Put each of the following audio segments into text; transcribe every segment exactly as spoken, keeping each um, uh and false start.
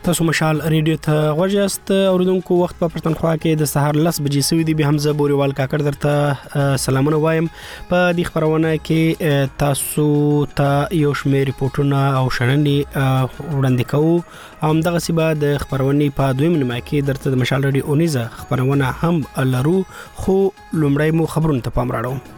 تاسو مشال ریډیو ته غوښیاست اوریدونکو وخت په پښتونخوا کې د سهار لس بجې سوي دی به حمزه بوريوال کاکړ درته سلامونه وایم. په دې خبرونه کې تاسو ته یو شمېر ریپورتونه او شننې وړاندې کوو. هم دغه سیبه د خبرونې په دویم نیمه کې درته د مشال ریډیو اونیزه خبرونه هم لرو، خو لومړی مو خبرونه ته پام راړو.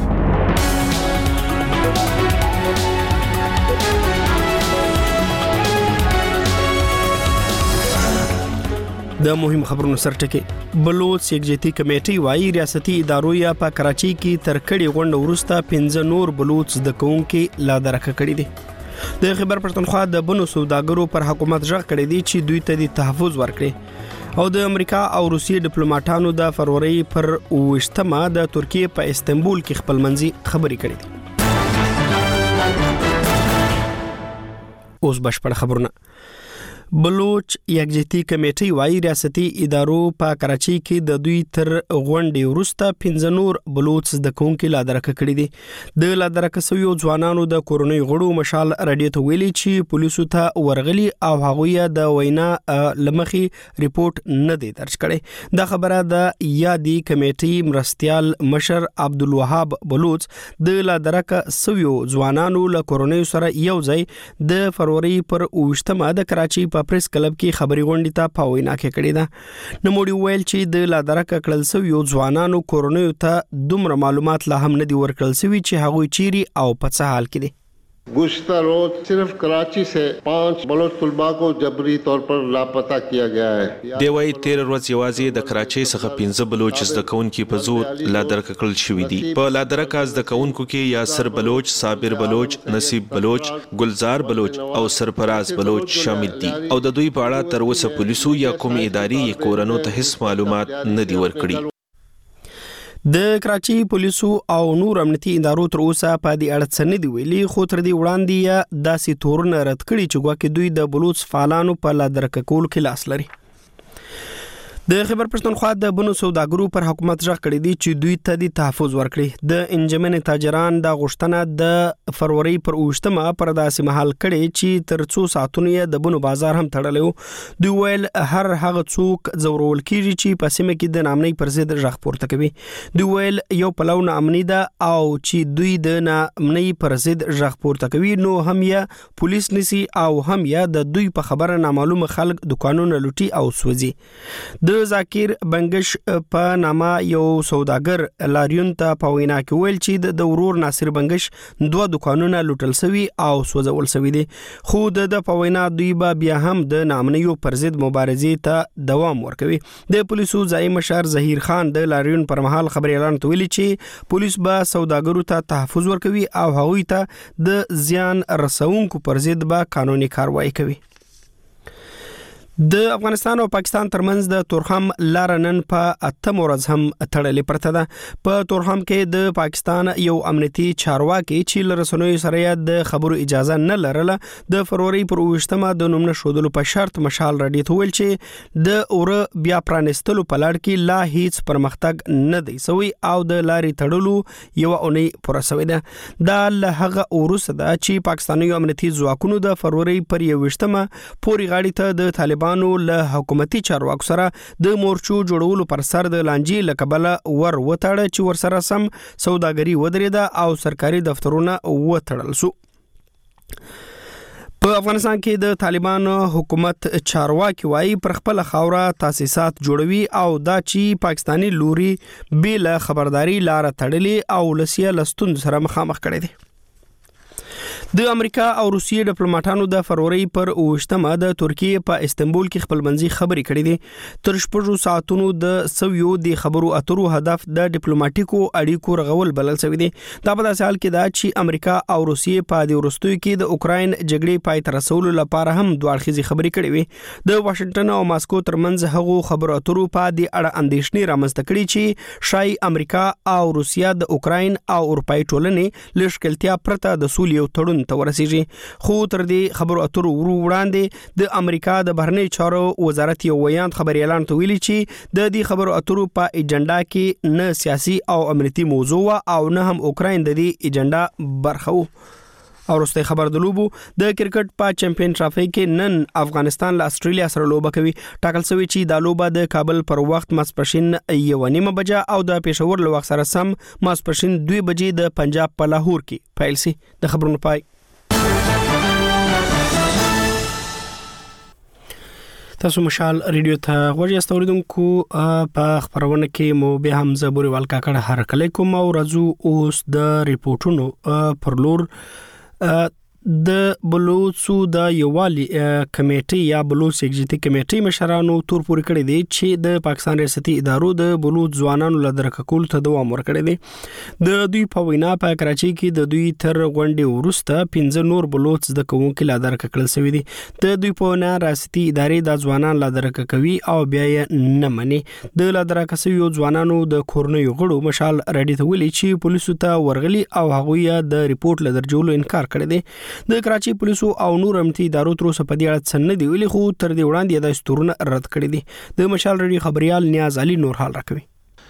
د مهم خبرونو سرټکي بلوچ یکجهتي کمیټې وايي ریاستي ادارو یا په کراچي کې تر کړي غونډه وروسته پنځه نور بلوچ د کوونکې لا درکه کړي دي. د خبر پښتونخوا د بنو سوداګرو پر حکومت ژغ کړي دي چې دوی ته د تحفظ ورکړي، او د امریکا او روسیې ډیپلوماټانو د فروری پر اوشتمه د ترکیه په استنبول کې خپل منځي خبري کړي دي. اوس بشپړ خبرونه. بلوچ یکجهتي کمیټې وايي ریاستي ادارو په کراچي کې د دوی تر غونډې وروسته پنځه نور بلوچ د کوونکې لا درکه کړي دي. د لا درکه شویو ځوانانو د کورونی غړو مشال رادیو ته ویلي چې پولیسو ته ورغلي او هغوی د وینا لمخي ریپورت نه دی درج کړي. دا خبره د یادي کمیټې مرستيال مشر عبدالوهاب بلوچ د لا درکه شویو ځوانانو له کورونی سره یو ځای د فروری پر اوشتمه د کراچي په پریس کلب کې خبري غونډې ته په وینا کې کړې ده. نوموړي ویل چې د لا درکه کړل شویو ځوانانو کورونیو ته دومره معلومات لا هم نه دي ورکړل شوي چې هغوی چیرې او په څه حال کې دي. गुज़श्ता रोज सिर्फ कराची से पांच बलोच तलबा को जबरी तौर पर लापता किया गया है. دیوای تیر ورځ یوازې د کراچۍ څخه پنځه بلوچ زده کوونکي په زور لا درکه کړل شوي دي. په لا درکه زده کوونکو کې یاسر بلوچ، صابر بلوچ، نصیب بلوچ، گلزار بلوچ او سرفراز بلوچ شامل دي، او د دوی په اړه تر اوسه پولیسو یا کوم اداري یا کورونو ته هیڅ معلومات نه دي ورکړي. د کراچي پولیسو او نور امنیتي ادارو تر اوسه په دې اړه څه نه دي ویلي، خو تر دې وړاندې یا داسې تورونه رد کړي چې ګواکې دوی د بلوچ فعالانو په لا درکه کولو کې لاس لري. د خبر پښتونخوا د بنو سوداګرو پر حکومت ژغ کړي دي چې دوی ته د تحفظ ورکړي. د انجمن تاجران د غوښتنه د فروری پر اوشتمه پر داسې محل کړي چې تر څو ساعتونو یې د بنو بازار هم تړلی. دوی ویل هر هغه څوک زورول کیږي چې په سیمه کې د نامنۍ پر ضد ژغ پورته کوي. دوی ویل یو پلو نامنۍ ده او چې دوی د نامنۍ پر ضد ژغ پورته کوي نو هم یې پولیس نسی او هم یې د دوی په خبره نامعلومه خلک دکانونه لوټي او سوځي. د ذاکر بنگش په نامه یو سوداګر لاریون ته په وینا کې ویل چې د ورور ناصر بنگش دوه دکانونه لوټل شوي او سوځول شوي دي، خو د په وینا دوی به بیا هم د نامنیو پر ضد مبارزې ته دوام ورکوي. د پولیسو ځای مشر ظهیر خان د لاریون پر مهال خبري اعلان ویلي چې پولیس به سوداګرو ته تحفظ ورکوي او هغوی ته د زیان رسونکو پر ضد به قانوني کاروایی کوي. د افغانستان او پاکستان ترمنځ د تورخم لار نن په اتم ورځ هم تړلې پرته ده. په تورخم کې د پاکستان یو امنیتي چارواکي چې لرسنوي سره د خبرو اجازه نه لرله د فروری پر اوشتمه د نوم نشودلو په شرط مشال رډي ته ویل چې د اوره بیا پرانستلو په لړ کې لا هیڅ پرمختګ نه دی سوی او د لاري تړلو یو اونۍ پوره شوې ده. دا له هغه وروسته ده چې پاکستاني امنیتي ځواکونو د فروری پر یوشتمه پوري غاړي ته د طالبان له حکومتي چارواکو سره د مورچو جوړولو پر سر د لانجې لکبله ور وتاړه چې ور سره سم سوداګري ودرېده او سرکاري دفترونه وتړل شو. په افغانستان کې د طالبان حکومت چارواکي وايي پر خپل خاوره تاسیسات جوړوي او دا چې پاکستانی لوري بل خبرداري لار تړلې او لسیه لستون سره مخامخ کړي دي. د امریکا او روسیې ډیپلوماټانو د فروری پر اوشتمه د ترکیه په استنبول کې خپل منځي خبري کړې دي. تر شپږو ساعتونو د سویو د خبرو اترو هدف د ډیپلوماټیکو اړیکو رغول بلل شوی دی. دا په داسې حال کې ده چې امریکا او روسیې په دې وروستیو کې د اوکراین جګړې پای ته رسولو لپاره هم دوه اړخیزې خبري کړې وي. د واشنگټن او ماسکو ترمنځ هغو خبرو اترو په دې اړه اندېښنې رامنځته کړې چې شای امریکا او روسیا د اوکراین او اروپای ټولنې لښکلتیا پرته د سولې یو تړون ته ورسیږي. خو تر دې خبرو اترو وړاندې د امریکا د بهرنی چارو وزارت یو ویاند خبري اعلان ته ویلي چې د دې خبرو اترو په ایجنډا کې نه سیاسي او امنیتي موضوع او نه هم اوکراین د دې ایجنډا برخه وو. او وروستي خبر د لوبو د کرکټ په چمپیون ټرافي کې نن افغانستان له استرالیا سره لوبه کوي. ټاکل شوی چې د لوبه د کابل پر وخت ماسپښین یو نیمه بجه او د پېښور له وخت سره سم ماسپښین دوه بجې د پنجاب په لاهور کې پیل شي. د خبرونو پای. تاسو مشال ریډیو ته غوږی استوریدونکو په خبرونه کې مو به هم زبوري والکا کړه هر کله کوم او راځو اوس د ریپورتونو پر لور. د بلوچو د یووالي کمیټې یا بلوچ ایگزیکټیو کمیټې مشرانو تور پورې کړی دی چې د پاکستان ریاستي ادارو د بلوچ ځوانانو له درکول ته دوام ورکړی دی. د دوی په وینا په کراچۍ کې د دوی تر غونډې وروسته پنځه نور بلوچ د کوونکو له درکړل شوی دي. د دوی په وینا ریاستي ادارې د ځوانان له درکوي او بیا یې نه مني. د له درکسیو ځوانانو د کورنیو غړو مشال راډیو ته ویلي چې پولیسو ته ورغلي او هغوی د ریپورت له درجولو انکار کړی دی. د کراچۍ پولیسو او نور امنیتي ادارو تر اوسه په دې اړه څه نه دی ویلي، خو تر دې وړاندې د استورونه رد کړی دي. د مشال ریډیو خبريال نیاز علي نور حال راکوي.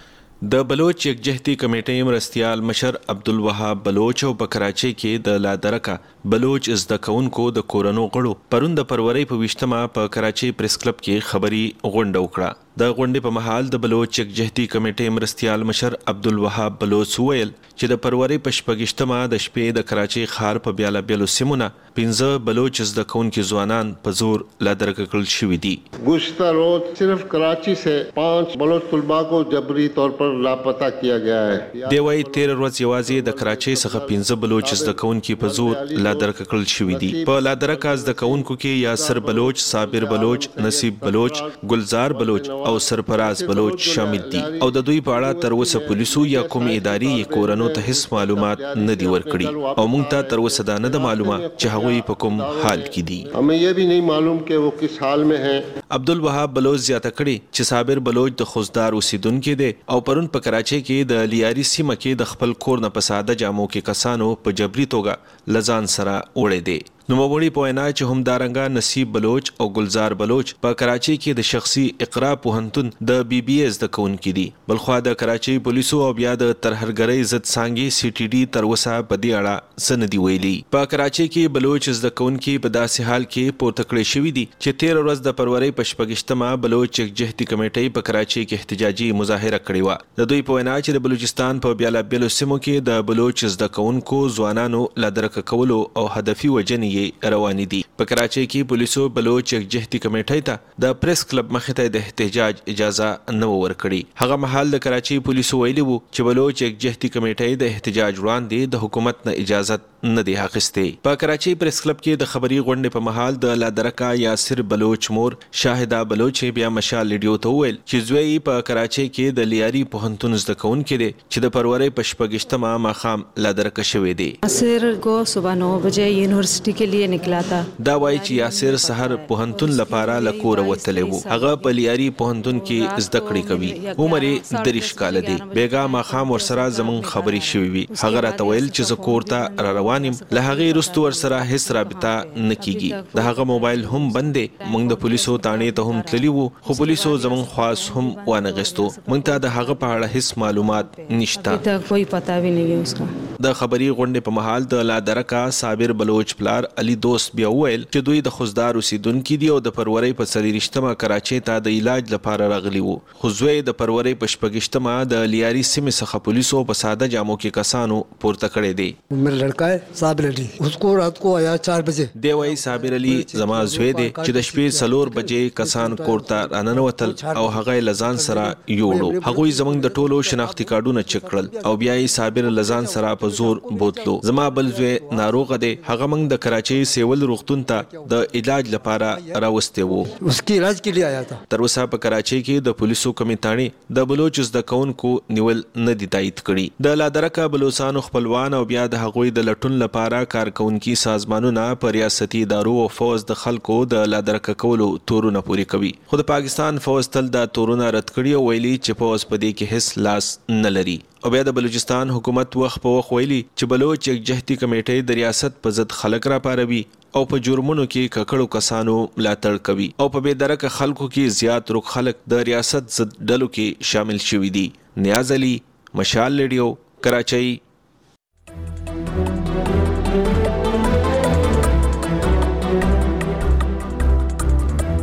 د بلوچ یکجهتي کمیټې مرستيال مشر عبدالوهاب بلوچ او په کراچۍ کې د لادرکا بلوچ زده کوونکو د کورونو غړو پرون د پروري په وشتمه په کراچۍ پریس کلب کې خبري غونډه وکړه. د غونډې په محل د بلوچ یکجهتي کمیټې مرستيال مشر عبدالوهاب بلوچ ویل چې د پروري په شپږشتمه د شپې د کراچۍ ښار په بیاله بیلو سیمونه پنځه بلوچ زده کوونکي ځوانان په زور لادرکړل شوي دي. गुज़श्ता रोज सिर्फ कराची से पांच बलोच तलबा को जबरी तौर पर लापता किया गया है. دی وايي تیر ورځ یوازې د کراچۍ څخه پنځه بلوچ زده کوونکي په زور لادرکړل شوي دي. په لادرکا زده کوونکو کې یاسر بلوچ، صابر بلوچ، نصیب بلوچ، گلزار بلوچ او سرفراز بلوچ شامل دي او د دوی په اړه تر اوسه پولیسو یا کوم ادارې کورونو ته هیڅ معلومات نه دي ورکړي او موږ ته تر اوسه دا نه د معلومه چې هغوی په کوم حال کې دي. हमें ये भी नहीं मालूम कि वो किस हाल में हैं. عبدالوهاب بلوچ زیاته کړي چې صابر بلوچ د خوزدار اوسیدونکو دی او پرون په کراچۍ کې د لیاري سیمه کې د خپل کور نه په ساده جامو کې کسانو په جبري توګه لزان سره وړي دي. نوموړي په وینا چې همدارنګه نصیب بلوچ او گلزار بلوچ په کراچۍ کې د شخصي اقرا پوهنتون د بی بی ایس د کوونکي دي. بلخوا د کراچۍ پولیسو او بیا د ترهرګرۍ ضد څانګې سی ټي ډي تر اوسه په دې اړه څه نه دي ویلي. په کراچۍ کې بلوچ زده کوونکي په داسې حال کې پورته کړی شوي دي چې تیر ورځ د پرورۍ په شپږشتمه بلوچ یکجهتي کمیټې په کراچۍ کې احتجاجي مظاهره کړې وه. د دوی په وینا چې د بلوچستان په بیاله بیلو سیمو کې د بلوچ زده کوونکو ځوانانو لادرکه کولو او هدفي وجنې رواني دي. په کراچۍ کې پولیسو بلوچ یکجهتي کمیټې ته د پریس کلب مخې ته د احتجاج اجازه نه ورکړي. هغه مهال د کراچۍ پولیسو ویلي وو چې بلوچ یکجهتي کمیټې د احتجاج وړاندې د حکومت نه اجازه نه دی اخیستې. په کراچۍ پریس کلب کې د خبري غونډې په مهال د لادرکا یاسر بلوچ مور شاهده بلوچ بیا مشال ریډیو ته ویل چې زوی په کراچۍ کې د لیاري پوهنتون زده کوونکی دی چې د پرورۍ په شپږشتمه ماښام لادرکه شوی دی. یاسر کو صبح نو بجے یونیورسيټي کې لیے نکلا تا. دا وایي چې یاسر سحر پوهنتون لپاره له کوره وتلی وو. هغه په لیاري پوهنتون کې زده کړې کوي. عمر یې دریش کاله دی. بیګا ماښام ورسره زمونږ خبرې شوې وي. هغه راته ویل چې زه کور ته را روان یم. له هغې وروسته ورسره هیڅ رابطه نه کیږي. د هغه موبایل هم بند دی. موږ د پولیسو تانې ته هم تللي وو خو پولیسو زمونږ خواص هم وانغېستو. موږ ته د هغه په اړه هیڅ معلومات نشته. کوئی پتا بھی نہیں ہے اس کا. د خبري غونډې په محل د لادرکا صابر بلوچ پلار علي دوست بیا ویل چې دوی د خوزدار اوسیدونکو دي او د پرورۍ په څلېرویشتمه کراچۍ ته د علاج لپاره راغلي وو. خو زوی د پرورۍ په شپږشتمه د لیاري سیمې څخه پولیسو په ساده جامو کې کسانو پورته کړی دی. मेरा लड़का है साबिर अली, उसको रात को आया चार बजे. دی وايي صابر علي زما زوی دی چې د شپې څلور بجې کسان کور ته راننوتل او هغه لزان سره یوړو. هغوی زمونږ د ټولو شناختی کارډونه چک کړل او بیا یې صابر لزان سره په زور بوتلو. زما بل زوی ناروغه دی. هغه موږ د کراچۍ سیول روغتون ته د علاج لپاره راوستي وو. उसके इलाज के लिए आया था. تر اوسه په کراچۍ کې د پولیسو کمیټې د بلوچ زده کوونکو نیول نه دي تایید کړي. د لادرکا بلوچستان خپلوان او بیا د هغوی د لټون لپاره کارکونکي سازمانونه په ریاستي ادارو او فوز د خلکو د لادرکه کولو تورونه پوری کوي. خو د پاکستان فوز تل د تورونه رد کړي او ویلي چې فوز په دې کې هیڅ لاس نه لري. او بیا د بلوچستان حکومت وخت په وخت ویلي چې بلوچ یکجهتي کمیټې د ریاست په ضد خلک را پاروي او په جرمونو کې ککړو کسانو ملاتړ کوي او په بې درکه خلکو کې زیات روک خلک د ریاست ضد ډلو کې شامل شوي دي. نیاز علي، مشال ریډیو، کراچۍ.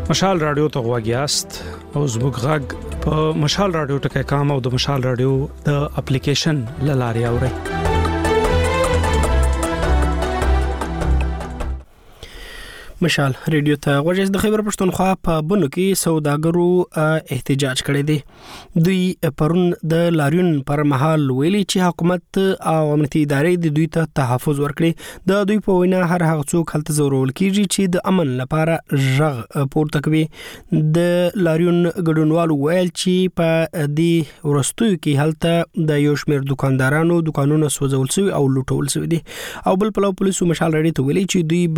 مشال رادیو ته غواګیاست او زموږ غږ په مشال رادیو ټکي کام او د مشال رادیو د اپلیکیشن لاري اوري. مشال ریډیو ته غوږی د خیبر پښتونخوا په بنو کې سوداګرو احتجاج کړی دی. دوی پرون د لاریون پر مهال ویلي چې حکومت او امنیتي ادارې د دوی ته تحفظ ورکړي. د دوی په وینا هر هغه څوک هلته زورول کیږي چې د امن لپاره ژغ پورته کوي. د لاریون ګډونوالو ویل چې په دې ورستیو کې هلته د یو شمېر دکاندارانو دکانونه سوځول شوي او لوټول شوي دي. او بل پلو پولیسو مشال ریډیو ته ویلي چې دوی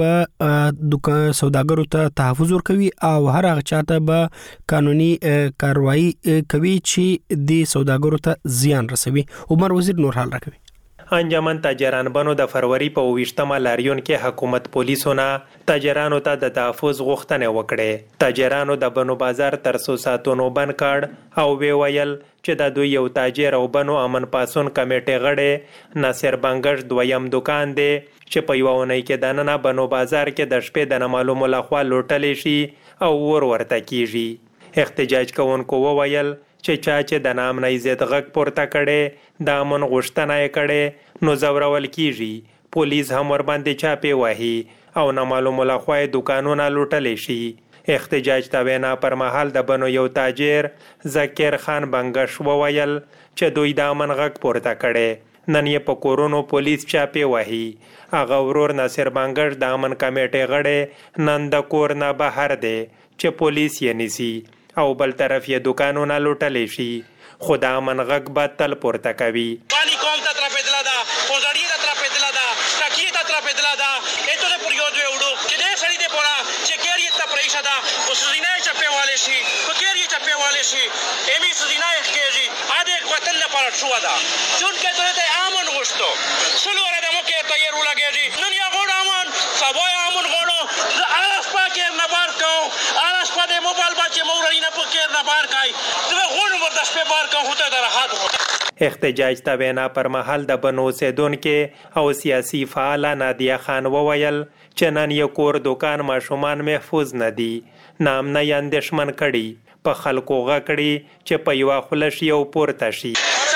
به سوداګرو ته تحفظ ورکوي او هر هغه چاته به قانوني کاروایی کوي چې د سوداګرو ته زیان رسوي. عمر وزیر نور حال راکوي. انجمن تاجران بنو د فروری په ویشتمه لاریون کې حکومت پولیسونه تاجرانو ته د تحفظ غوښتنه وکړه. تاجرانو د بنو بازار تر څو ساتونو بند کړ او وی ویل چې د دوی یو تاجر او بنو امن پاسون کمیټه غړي ناصر بنگش دویم دکان دی چې په یو ونې کې د نننه بنو بازار کې د شپې د نامعلومو لخوا لوټلې شي او ور ورته کیږي. احتجاج کوونکو وویل چې چا چې د نام نه عزت غږ پورته کړي د امن غوښتنه یې کړي نو زورول کیږي. پولیس هم ور باندې چاپې وهي او نامعلومو لخوا دکانونه لوټلې شي. احتجاج ته وینا پر مهال د بنو یو تاجر ذکر خان بنگش وویل چې دوی د امن غږ پورته کړي. نن یې په کورونو پولیس چاپې وهي. هغه ورور ناصر بنگش د امن کمیټې غړي نن د کور نه بهر دی چې پولیس یې نیسي او بل طرف یې دکانونه لوټلې شي. خو د امن غږ به تل پورته کوي. پانی قوم ته ترپېدله ده، پوزړي ته ترپېدله ده، ټکي ته ترپېدله ده. ایتو د پوریو دوی وړو چې دې سړي دې پوره چې کېر یې ته پرېښه ده خو سزینه یې چپې والی شي خو کېر یې چپې والی شي ایمې سزینه یې ښکېږي. ا دې وطن لپاره شوه ده چونکې تو ته امن غوښتو سلو وره د موکې ته یې رولاګېږي. نن یې غوړ امن سبا یې امن غوړو. زه هره شپه کېر نه بار کوم هره شپه د موبایل بچې مورړي نه په کېر نه بار کوي. زه غوړم ورته شپې بار کوم خو ته د راحت غواړم. احتجاج ته وینا پر مهال د بنو اوسېدونکې او سیاسي فعاله نادیه خان وویل چې نن یې کور دکان ماشومان محفوظ نه دي. نامنه یې اندېښمن کړي په خلکو غږ کړي چې په یوه خوله شي او پورته شي.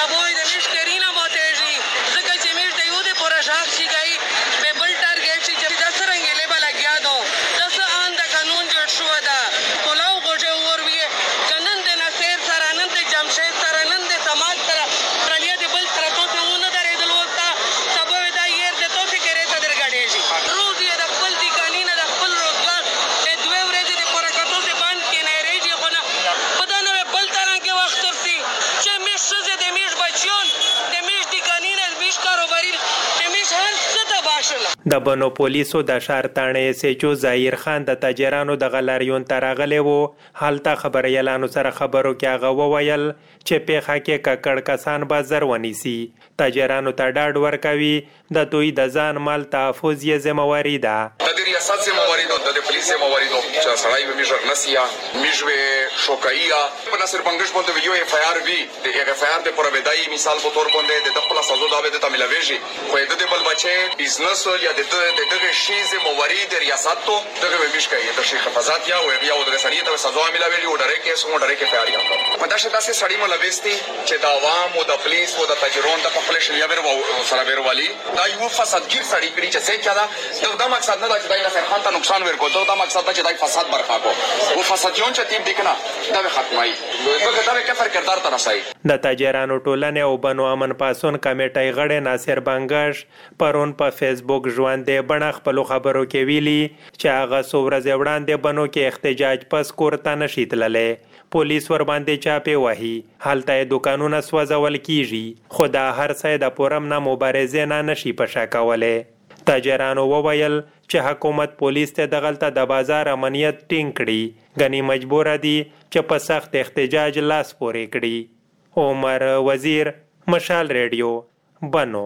د بنو پولیسو د شهر تاڼې سیچو ظاهر خان د تاجرانو د غلاریون ته راغلی و. هلته خبریالانو سره خبرو کې هغه وویل چې پیښه کې ککړ کسان به زر ونیسي. تاجرانو ته ډاډ ورکوي د دوی د ځان مال تحفظ یې ذمهواري ده. د ریاست ذمهواري ده د پولیس ذمهواري ده چې سړی به میژر نسیا میژوي شوکایا په ناصر بنگش باندې یو اف آی آر وی د اف آی آر د پرویدای مثال په تور باندې د خپل سازو داوی د تاملويږي خو د بل بچي بزنس یا د دغه شی ذمہواری د ریاست ته دغه مشکای د شیخ حفاظت یا او یا د رسنیت او سزا ملاوي او ډره کې سمو ډره کې پیاري په داسې داسې سړی ملويستي چې د عوام او د پولیس او د تاجرون د خپل شلیه ور او سره ور والی دا یو فسادګر سړی کړي چې څه کړه دا مقصد نه دا چې دای خان ته نقصان ورکو دا مقصد دا چې دای فساد برخا کو او فسادیون چې تیم دکنه دا ختمای دغه دا کفر کردار ته رسای. د تاجرانو ټولنې او بنو امن پاسون کمیټې غړي ناصر بنگش پرون په فیسبوک ژوندې بڼه خپلو خبرو کې ویلي چې هغه څو ورځې وړاندې بنو کې احتجاج پس کور ته نشي تللی. پولیس ور باندې چاپې وهي. هلته یې دوکانونه سوځول کیږي خو دا هر څه د پورم نه مبارزې نه نشي په شا کولی. تاجرانو وویل چې حکومت پولیس ته دغلته د بازار امنیت ټینګ کړي ګنې مجبوره دي چې په سخت احتجاج لاس پورې کړي. عمر وزیر مشال ریډیو بنو.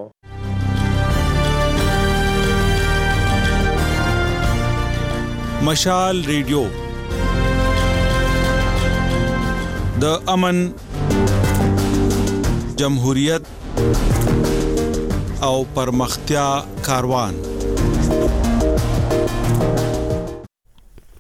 مشال ریډیو د امن جمهوریت او پرمختیا کاروان.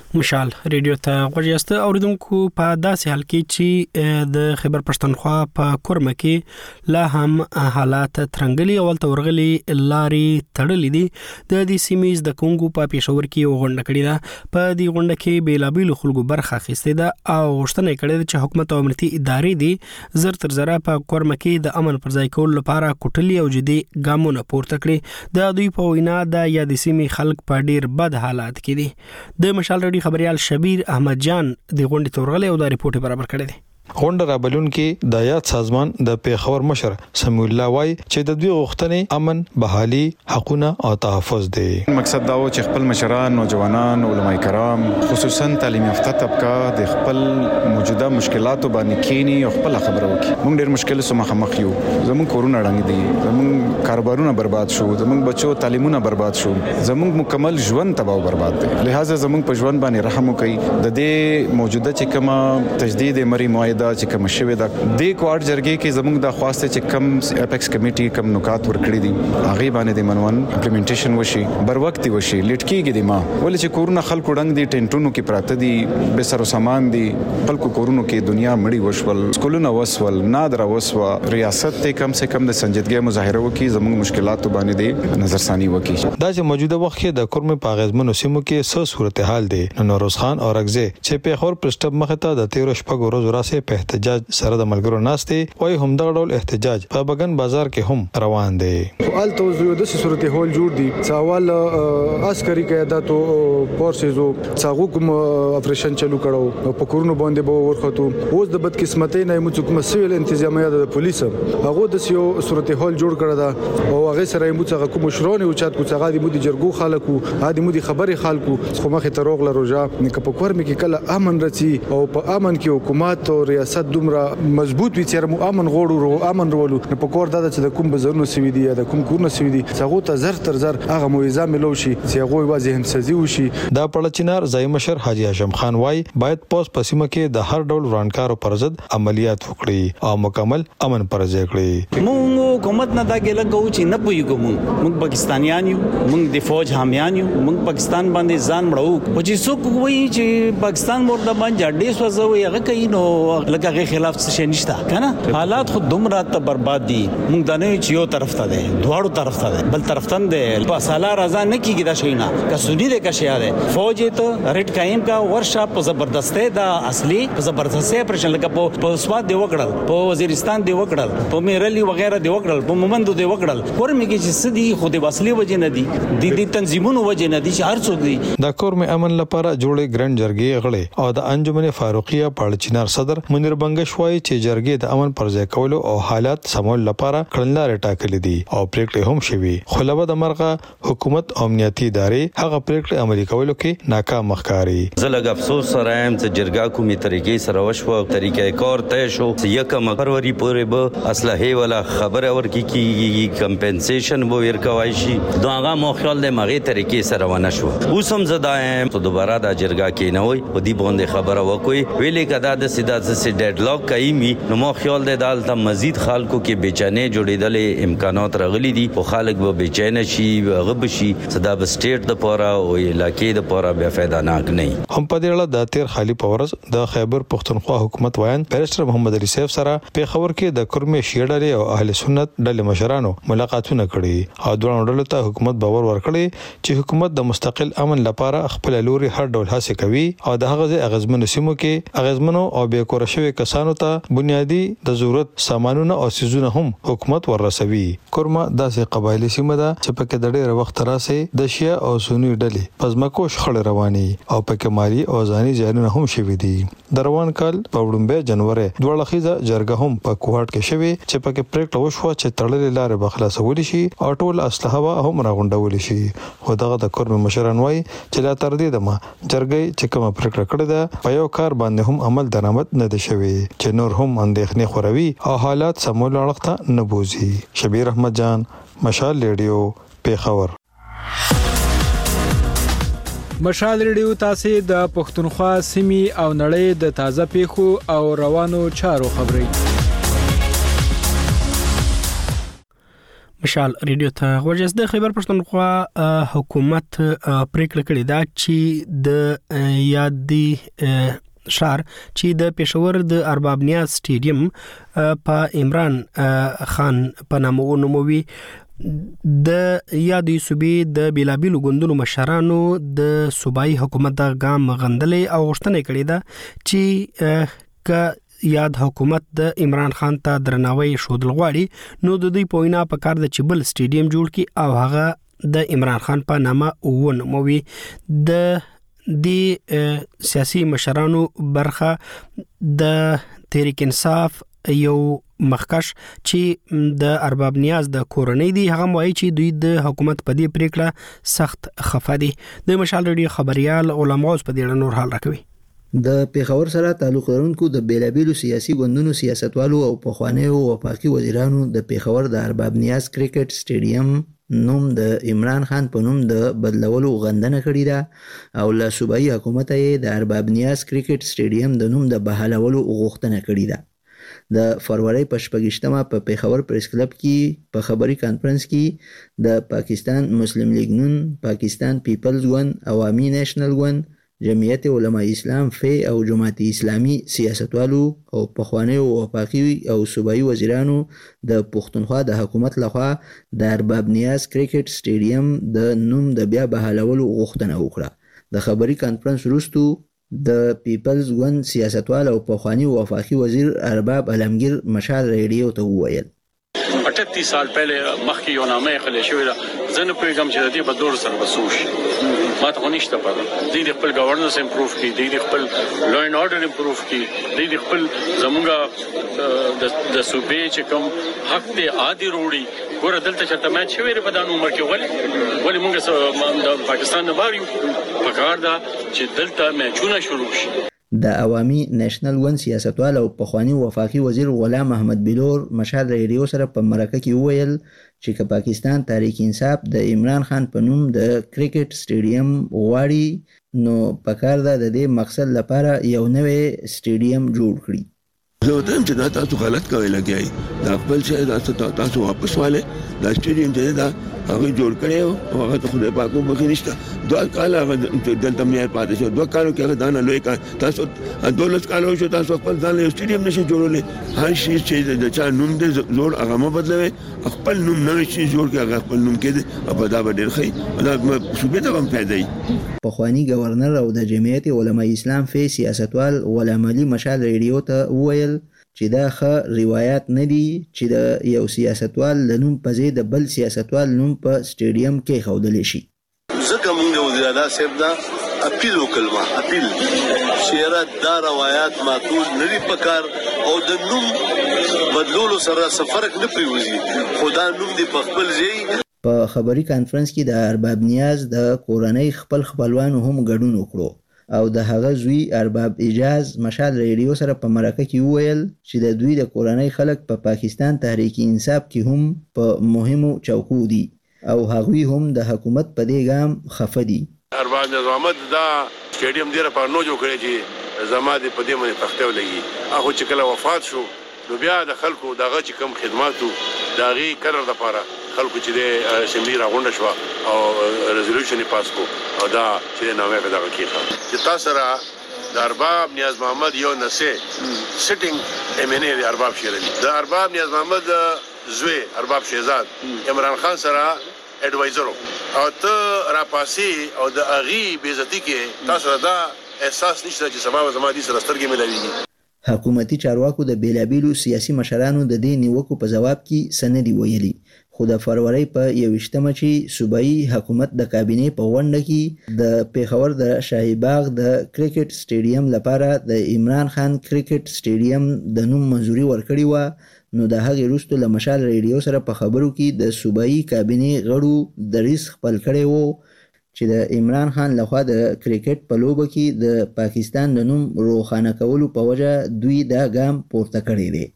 مشال ریډیو ته غوښیاست اوریدونکو په داسې حال کې چې د خیبر پښتونخوا په کورمه کې لا هم حالات ترنګلي او تورغلي لاري تړلې دي د دې سیمې د کونګو په پېښور کې وغونډه کړې ده په دې غونډه کې بیلابیل خلکو برخه اخیستې ده او غوښتنه کړې ده چې حکومت او امنیتي ادارې دي زر تر زره په کورمه کې د امن پر ځای کولو لپاره کوټلي او جدي ګامونه پورته کړي د دوی په وینا د یادې سیمې خلک په ډیر بد حالات کې دي د مشال ریډیو خبريال شبیر احمد جان د غونډې تورغلې او د ریپورت برابر کړی دی غونډه رابلون کې د یاد سازمان د پیښور مشر سمیع الله وای چې د دوی غوښتنې امن، بحالي، حقوقونه او تحفظ دي. مقصد دا و چې خپل مشران، نوجوانان، علماء کرام، خصوصا تعلیم یافته طبقه د خپل موجوده مشکلاتو باندې کینی او خپل خبرو وکړي. موږ ډېر مشکل سره مخامخ یو. زموږ کورونه ړنګ دي، زموږ کاروبارونه برباد شو، زموږ بچو تعلیمونه برباد شو، زموږ مکمل ژوند تباہ او برباد دي. لہذا زموږ په ژوند باندې رحم وکړي. د دې موجوده چې کومه تجدید مری معاهده دا چې کوم شوی دا د کوارټ جرګې کې زموږ د خواسته چې کم اپیکس کمیټي کم نکات ورکړي دي هغه باندې د منون امپلیمنټیشن وشي بر وخت وشي لټکیږي د ما ولې چې کورونه خلکو ډنګ دي ټینټونو کې پراته دي به سر سامان دي خلکو کورونو کې دنیا مړی وشول سکولونه وسول نادر وسوا ریاست ته کم سے کم د سنجیدګۍ مظاهره وکي زموږ مشکلات باندې د نظر ثاني وکي دا چې موجوده وخت کې د کورمه پاغزمنو سیمو کې څه صورتحال دي نو نوروز خان اورغزه چې په خور پرسټب مخه ته د تیر شپږ ورځې راسه په احتجاج سره د ملګرو ناشته وای هم دغه ډول احتجاج په بغن بازار کې هم روان دي سوال توزیع د صورتحال جوړ دي سوال عسکري قیادت او فورسز او څاغو کوم اپریشن چلو کړو په کورونو باندې به ورخته اوس د بد قسمتۍ نه مو کوم سیول انتظامیه د پولیس هغه د سیو صورتحال جوړ کړی دا او هغه سره مو څنګه کوم شرونه او چات کو څنګه د مو د جرګو خلکو هادي مو د خبري خلکو خو مخه تروغله روجا نه په کور مې کې کله امن رچی او په امن کې حکومت او ریاست دومره مضبوط وي چې مو امن غوړو رو امن ورولو نه په کور دا چې د کوم بزرنو سوي دي یا د کوم کورنو سوي دي څنګه ته زر تر زر هغه موعظه ملو شي چې هغه وا ذهن سازي وشي دا پړچینار ځای مشر حاجی هاشم خان وای باید پوس پسیمه کې د هر ډول ورانکارو پر ضد عملیات وکړي او مکمل امن پر ځای کړي موږ حکومت نه دا ګل کوو چې نه پویګو موږ موږ پاکستانیان یو موږ د فوج حامیان یو موږ پاکستان باندې ځان مړو او چې څوک وایي چې پاکستان مرده باندې ډېر سوځوي هغه کوي نو لکه خلاف څه نشته کنه حالات خود دومره ته برباد دي موږ دا نه چې یو طرف ته دي دواړو طرف ته دي بل طرف ته دي په سالا رضا نه کیږي دا شي نه کسونی دې کښیا ده فوج ته ریټ قائم کا ورشا په زبردسته دا اصلي په زبردسته پرشن لکه په سواد دی وکړل په وزیرستان دی وکړل په میرلی وغیرہ دی وکړل په مومندو دی وکړل کورمه کې چې سدي خو د وسلې وجه نه دي د دې تنظیمونو وجه نه دي چې هر څوک دي د کورمه امن لپاره جوړې ګرند جرګې غړي او د انجمن فاروقیه پړچینار صدر منیر بنگش وایي چې جرګې د امن پر ځای کولو او حالات سمول لپاره کړنلارې ټاکلې دي او پریکړې هم شوي خو لبه د مرغه حکومت او امنیتي ادارې هغه پریکړې عملي کولو کې ناکام ښکاري زلګ افسوس سره هم چې جرګه کومي طریقې سره وشو طریقې کار طے شو یکم فروری پورې به اسلحه ولا خبره ورکی کیږي کمپنسیشن وو ورکوي شي داغه مو خیال د مغه طریقې سره ونه شو اوس هم زدایم ته دوباره د جرګه کې نه وي او دی باندې خبره وکوي ویلې کدا د سیدا سي ډیډلاک کوي نو مو خیال د دالته مزید خلکو کې بیچانه جوړېدل امکانات راغلي دي او خلک به بیچانه شي غب شي صدا به سټیټ د پورا او علاقې د پورا بیا فایده ناک نه هم په دې اړه د تیر خالی پورز د خیبر پښتونخوا حکومت وایي بیرسټر محمد علي سیف سره په خبر کې د کورمه شیډلې او اهل سنت ډلې مشرانو ملاقاتونه کړي او دوه ډلو ته حکومت باور ورکړي چې حکومت د مستقل امن لپاره خپل لوري هر ډول هڅه کوي او د هغه اغزمنو سیمو کې اغزمنو او به کور شوی کسانو ته بنیادی د ضرورت سامانونه او سيزونه هم حکومت ورسوي کورمه داسې قبایلی سیمه ده چې پکې د ډېر وخت راځي د شیا او سنی ډلې پزماکو شخړ رواني او پکې مالی او ځاني ځانونه هم شوي دي د روان کال په وړاندې جنوري دوه لخیزه جرګه هم په کوهټ کې شوي چې پکې پریکړه وشوه چې تړلې لارې بخلاصول شي او ټول اسلحه هم راغونډول شي خو دغه د کورمه مشران وایي چې لا تر دې دمه جرګې چې کومه پریکړه کړې ده په یو کار باندې هم عمل درآمد نه دي شوی چې نور هم اندېښنې خوروي او حالات سمول اړخته نه بوزي شبیر احمد جان مشال ریډیو پیښور مشال ریډیو تاسو د پښتونخوا سیمې او نړۍ د تازه پیښو او روانو چارو خبري مشال ریډیو ته ورجس د خیبر پښتونخوا حکومت پریکړه کړې ده چې د یادي شهر چې د پېښور د ارباب نیاز سټیډیم په عمران خان په نامه ونوموي. د یادي صوبې د بیلابیلو ګوندونو مشرانو د صوبایي حکومت د ګام غندلې او غوښتنه کړې ده چې ک یاد حکومت د عمران خان ته درناوی شودل غواړي نو د دوی په وینا په کار د چبل سټیډیم جوړ کی او هغه د عمران خان په نامه ونوموي. د د سیاسي مشرانو برخه د تحریک انصاف یو مخکش چې د ارباب نیاز د کورنۍ دی هغه وایي چې دوی د حکومت په دې پریکړه سخت خفه دي. د مشال ریډیو خبريال علماء په دې نور حال راکوي. د پیښور سره تعلق لرونکو د بیلابیلو سیاسي ګوندونو سیاستوالو او پخوانیو وفاقي وزیرانو د پیښور د ارباب نیاز کرکټ سټیډیم نوم د عمران خان په نوم د بدلولو غندنه کړې ده او له صوبایي حکومت یې د ارباب نیاز کرکټ سټیډیم د نوم د بحالولو غوښتنه کړې ده. د فروری په شپږشتمه په پیښور پریس کلب کې په خبري کانفرنس کې د پاکستان مسلم لیگ نون، پاکستان پیپلز ګوند، عوامي نیشنل ګوند، جمعیت علماء اسلام فی او جماعت اسلامی سیاستوالو او پخوانیو وفاقي او صوبایي وزیرانو د پښتونخوا د حکومت لخوا د ارباب نیاز کرکټ سټیډیم د نوم د بیا بحالولو غوښتنه وکړه. د خبري کانفرنس وروسته د پیپلز ګوند سیاستوال او پخوانی وفاقي وزیر ارباب علمگیر مشال ریډیو ته وویل अठतीस साल पहले मखी यो नामे खले शोरा जन पेगम چې د په دور سره وسوش ما ته نشته پاره د خپل گورننس امپروف کی د خپل لا اینڈ آرډر امپروف کی د خپل زمونږه د صوبې چې کوم حق ته عادي روړي ګور دلته چې تمه شویره په دانو عمر کې ولې ولې موږ د پاکستان نه بار یو پکار دا چې دلته میچونه شروع شي. د عوامي نیشنل ګوند سیاستوال او پخوانی وفاقي وزیر غلام محمد بلور مشال ریډیو سره په مرکه کې وویل چې که پاکستان تحریک انصاف د عمران خان په نوم د کرکټ سټیډیم غواړي نو پکار ده د دې مقصد لپاره یو نوې سټیډیم جوړ کړي. زه ته چې دا تاسو غلط کوي لګي دا خپل شي دا تاسو واپس والے دا سټیډیم ته دا هغه جوړ کړو او هغه خدای پاک په بخښ نشته دوه کال هغه دلته مې پاتې شو دوه کالو کې هغه دانه لوی کار تاسو دولت کالو شو تاسو خپل ځان له سټیډیم نشي جوړولې هر شي چې د چا نوم دې زوړ هغه مو بدلوي خپل نوم نوې شي جوړ کې هغه خپل نوم کې او دا به ډېر ښه دا صوبې ته هم پیدا. پخوانی گورنر او د جمعیت علماء اسلام فی سیاستوال غلام علي مشال ریډیو ته وویل چې دا ښه روایت نه دي چې د یو سیاستوال د نوم په ځای د بل سیاستوال نوم په سټیډیم کې ښودل شي. ځکه موږ د وزیر اعلی صاحب دا اپیل وکړو اپیل چې دا روایت معقول نه دي پکار او د نوم بدلولو سره فرق نه پریوزي خدا نوم دی په خپل ځای. په خبري کانفرنس کې د ارباب نیاز د کورنۍ خپل خپلوانو هم ګډون وکړو او د هغه زوی ارباب اجاز مشال ریډیو سره په مرکه کې وویل چې د دوی د کورنۍ خلک په پا پاکستان تحریک انصاف کې هم په مهمو چوکو دي او هغوی هم د حکومت په دې ګام خفه دي. ارباب نظامت دا سټیډیم ډیر په نو جوړ کړی چې زماده په دې باندې تخته ولګي هغه چې کله وفات شو نو بیا د خلکو دغه چې کم خدماتو داغي قرار د پاره خلکو چې د اسمبلی راغونډه شو او ریزولوشن پاس کو او دا چې نامه په دغه کې چې تاسو را د ارباب نیاز محمد یو نسه سټینګ ایم ان ای د ارباب شیرلی د ارباب نیاز محمد زوی ارباب شهزاد عمران خان سره اډوایزر او ته را پاسي او د اغي بیزتی کې تاسو دا احساس نشته چې سبا زما دي سره سترګې ملوي. حکومتي چارواکو د بیلابیلو سیاسي مشرانو د دې نیوکو په جواب کې سندي ویلي خو د فروری په یوشتمه چې صوبایي حکومت د کابینې په غونډه کې د پیښور د شاهي باغ د کرکټ سټیډیم لپاره د عمران خان کرکټ سټیډیم د نوم منځوري ورکړی و نو د هغې وروسته له مشال ریډیو سره په خبرو کې د صوبایي کابینې غړو دریځ خپل کړی و چې د عمران خان لخوا د کرکټ په لوبه کې د پاکستان د نوم روښانه کولو په وجه دوی دا ګام پورته کړی دی.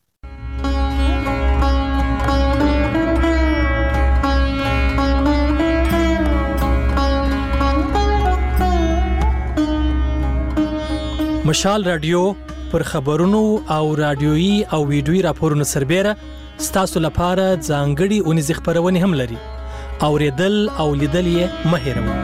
مشال رادیو پر خبرونو او رادیويي او ویډیويي راپورونو سربېره ستاسو لپاره ځانګړي اونیزې خبرونه هم لري. اوریدل او لیدل یې مه هېروئ.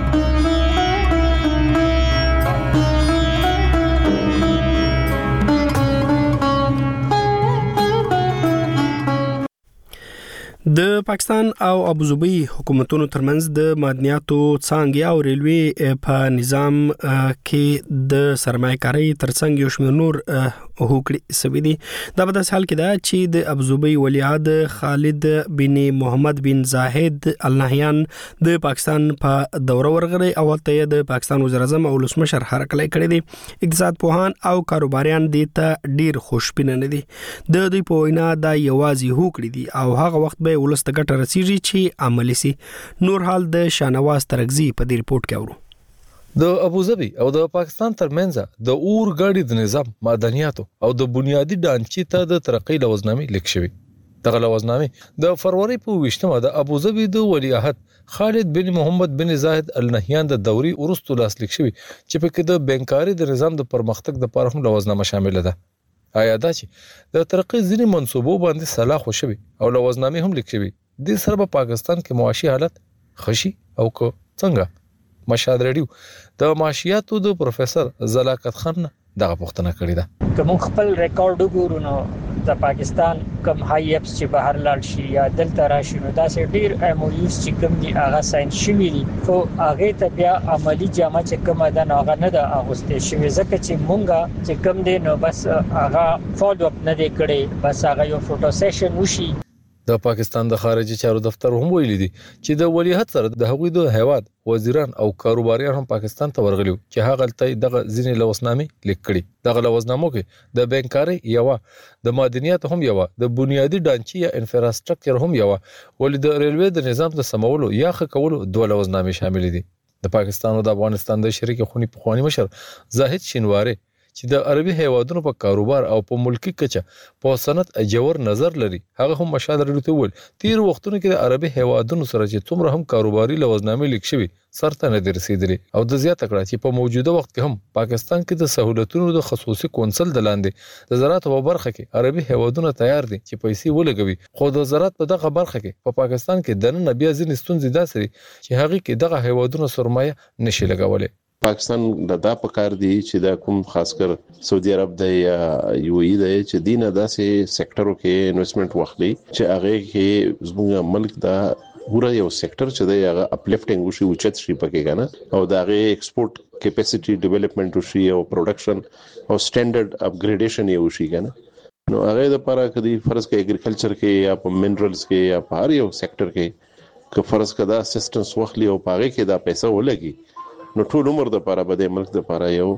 د پاکستان او ابوظبي حکومتونو ترمنځ د معدنیاتو څانګې او ریلوي په نظام کې د سرمایه‌کارۍ ترڅنګ یو شمېر نور هوکړې سوي دي. دا په داسې حال کې ده چې د ابوظبي ولیعهد خالد بن محمد بن زاهد ال نهیان د پاکستان په دوره ورغلي او ته د پاکستان وزیر اعظم او ولسمشر حرکت کړی دی. اقتصاد پوهان او کاروباریان دې ته ډیر خوشبینه نه دي. د دوی په وینا دا یوازې هوکړې دي او هغه وخت به ولست ګټه رسیږي چې عملی سي. نور حال د شانواز ترغزي په دې رپورت کې اورو. د ابوظبي او د پاکستان ترمنځ د اورګاډي د نظام معدنیاتو او د بنیادی ډانچې ته د ترقۍ لوزنامې لیک شوی. دغه لوزنامې د فروری په ویشتمه د ابوظبي د ولیعهد خالد بن محمد بن زاهد ال نهیان د دوري ورستو لاس لیک شوی چې په کې د بانکاري د نظام د پرمختګ د لپاره هم لوزنامه شامل ده. آیا دا چې د ترقۍ ځینې منصوبو باندې صلاح خوشوي او لوزنامې هم لیک شوی د سره په پاکستان کې معاشي حالت خشي او کو څنګه؟ مشهد ریډیو د معاشياتو د پروفیسور زلاکت خان دغه پوښتنه کړې ده. کوم خپل ریکارډ وګورو نو د پاکستان کم هاي اپس چې بهر لاړ شي یا دلته راشي نو دا سه ډیر ام او یوز چې کوم دي هغه ساين شوی دي خو هغه ته بیا عملی جامه چې کوم ده نو هغه نه ده اغوسته شوی ځکه چې مونږه چې کوم دي نو بس هغه فالو اپ نه دی کړی بس هغه یو فوټو سیشن وشي. د پاکستان د خارجي چارو دفتر هم ویلي دي چې د ولیعهد سره د هغوی د هیواد وزیران او کاروباریان هم پاکستان ته ورغلي چې هغه تل دغه ځینې لوزنامې لیک کړي. دغه لوزنامو کې د بانکاري یو د معدنیات هم یو د بنیادی ډانچې یا انفراستراکچر هم یو ولې د ریلوي د نظام د سمولو یا ښه کولو دوه لوزنامې شامل دي. د پاکستان او د افغانستان د شریک خونی په خواني مشر زاهد شینواری چې د عربي هیوادونو په کاروبار او په ملکی کچه په صنعت اجور نظر لري هغه هم مشاهده لري ته ول تیر وختونو کې د عربي هیوادونو سره چې څومره هم کاروباري لوزنامې لیک شوی سرته نه رسیدلي او د زیاته کړه چې په موجوده وخت کې هم پاکستان کې د سہولتونو د خصوصي کونسل د لاندې د زراعت په برخه کې عربي هیوادونو تیار دي چې پیسې ولګوي خو د زراعت په دغه برخه کې په پاکستان کې دنه بیا ځینې ستونزې داسري چې هغه کې دغه هیوادونو سرمایه نشي لګولې. پاکستان د دا په کار دی چې دا کوم خاص کر سعودي عرب د یو ای د چې دینه داسې سېکټرو کې انویسټمنټ واخلي چې هغه کې زموږ ملک دا پورا یو سېکټر چې دا هغه اپلیفټینګ وشي او چت شي پکې کنه او دا هغه ایکسپورټ کیپاسټي ډیولپمنٹ وشي او پروډکشن او سټانډرډ اپګریډیشن یې وشي کنه نو هغه د لپاره کدي فرض کې اګریکلچر کې یا په منرالز کې یا په هر یو سېکټر کې که فرض کدا اسسټنس واخلي او پاره کې دا پیسې ولګي نو ټول عمر د لپاره به د ملک د لپاره یو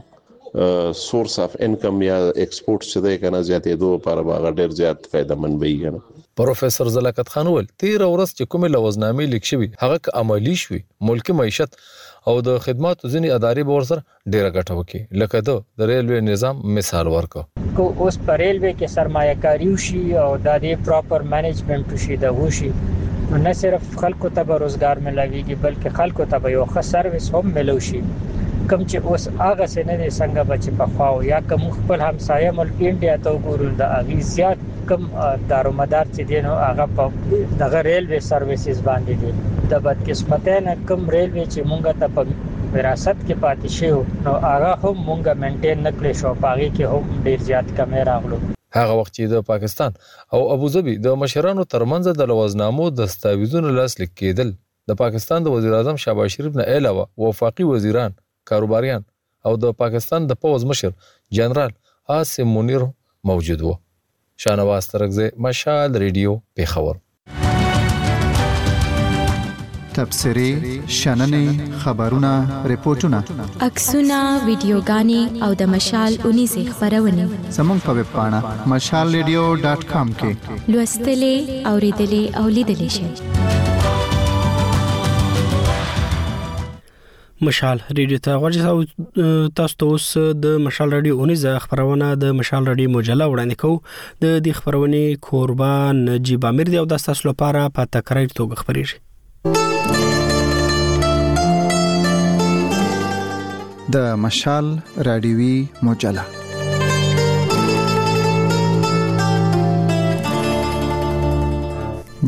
سورس اف انکم یا ایکسپورټ چې ده کنه زیاتې دوه لپاره به ډېر زیات فائدہ مند وي کنه. پروفیسور زلاکت خان ول تیر ورځ چې کومه لوزنامې لیک شوی هغه عملی شوی ملکی معیشت او د خدماتو ځینې ادارې به ورسره ډېر ګټه وکړي لکه د ریلوي نظام مثال ورکو کو اوس پر ریلوي کې سرمایه‌کاري وشي او د دې پراپر مینجمنت وشي د وشي نه صرف خلکو ته به روزګار ملويږي بلکې خلکو ته به یو ښه سرویس هم ملوشي کوم چې اوس هغه څنګه نه څنګه بچ په خواو یا کوم خپل همسایه ملک انډیا ته وګورل د اغي زیات کم دارومدار چې دینو هغه په دغه ریلوي سرویسز باندې دي د بدقسمتۍ نه کوم ریلوي چې مونږ ته په وراثت کې پاتې شو نو هغه هم مونږ مینټین نکړې شو پاږي کې هم ډیر زیات کمې راغلو. هغه وخت چې د پاکستان او ابوظبي د مشرانو ترمنځ د لوزنامو دستاویزونو لاسلیک کېدل د پاکستان د وزیر اعظم شهباز شریف نه علاوه وفاقي وزیران کاروباریان او د پاکستان د پوز مشر جنرال عاصم منیر موجود وو. شانواز ترغزه مشال ریډیو پیښور. تبصرې شننې خبرونه ریپورتونه عکسونه ویډیوګانې او د مشال اونیزې خبرونه زموږ په ویب پاڼه مشال ریډیو ډاټ کام کې لوستلې اوریدلې او لیدلې شئ. مشال ریډیو ته ورځو تاسو ته اوس د مشال ریډیو اونیزه خبرونه د مشال ریډیو مجله وړاندې کوو. د دې خبرونه کوربه نجیب امیر دی او د تاسو لپاره په تکرار توګه خبرېږي. د مشال رادیوي مجله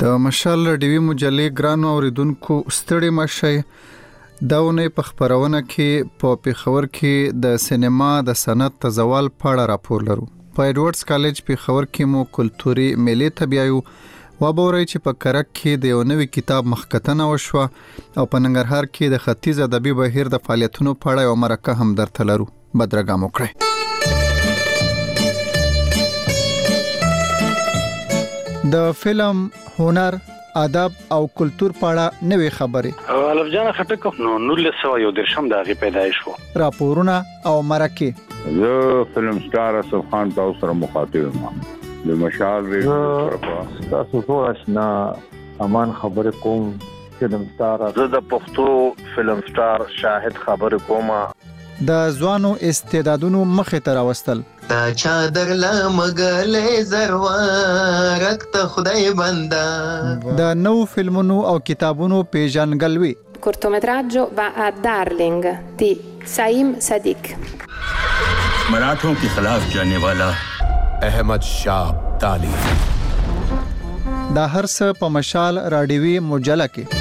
د مشال رادیوي مجلې ګرانو اوریدونکو ستړي مشه داونه په خبرونه کې په پیښور کې د سینما د صنعت تزوال په اړه راپور لرو. په ایډورډز کالج پیښور کې مو کلتوري میلې ته بیایو و بوري چې په کرک کې د یو نوې کتاب مخکتنه وشوه او په ننګرهار کې د ختیځ ادبي بهیر د فعالیتونو په اړه یو مرکه هم درته لرو. بدرګام وکړئ. د فلم، هنر، ادب او کلتور په اړه نوې خبرې. الف جان خټک نو نولس سوه یو درشم د هغې پیدایش و. راپورونه او مرکې. زه فلم سټار اسف خان تاسو سره مخاطب یم. د مشال ریډیو تاسو ټول آشنا امان خبرې کوم. فلم سټار زه د پښتو فلم سټار شاهد خبرې کوم. د ځوانو استعدادونو مخې ته راوستل. تا چادر لا مګلې زروارک ته خدای بندا. د نو فلمونو او کتابونو پیژنګلوي. cortometraggio va a Darling di Saim Sadiq. मराठों के खिलाफ जाने वाला अहमद शाह अब्दाली. دا هر څه په مشال رادیوي مجله کې.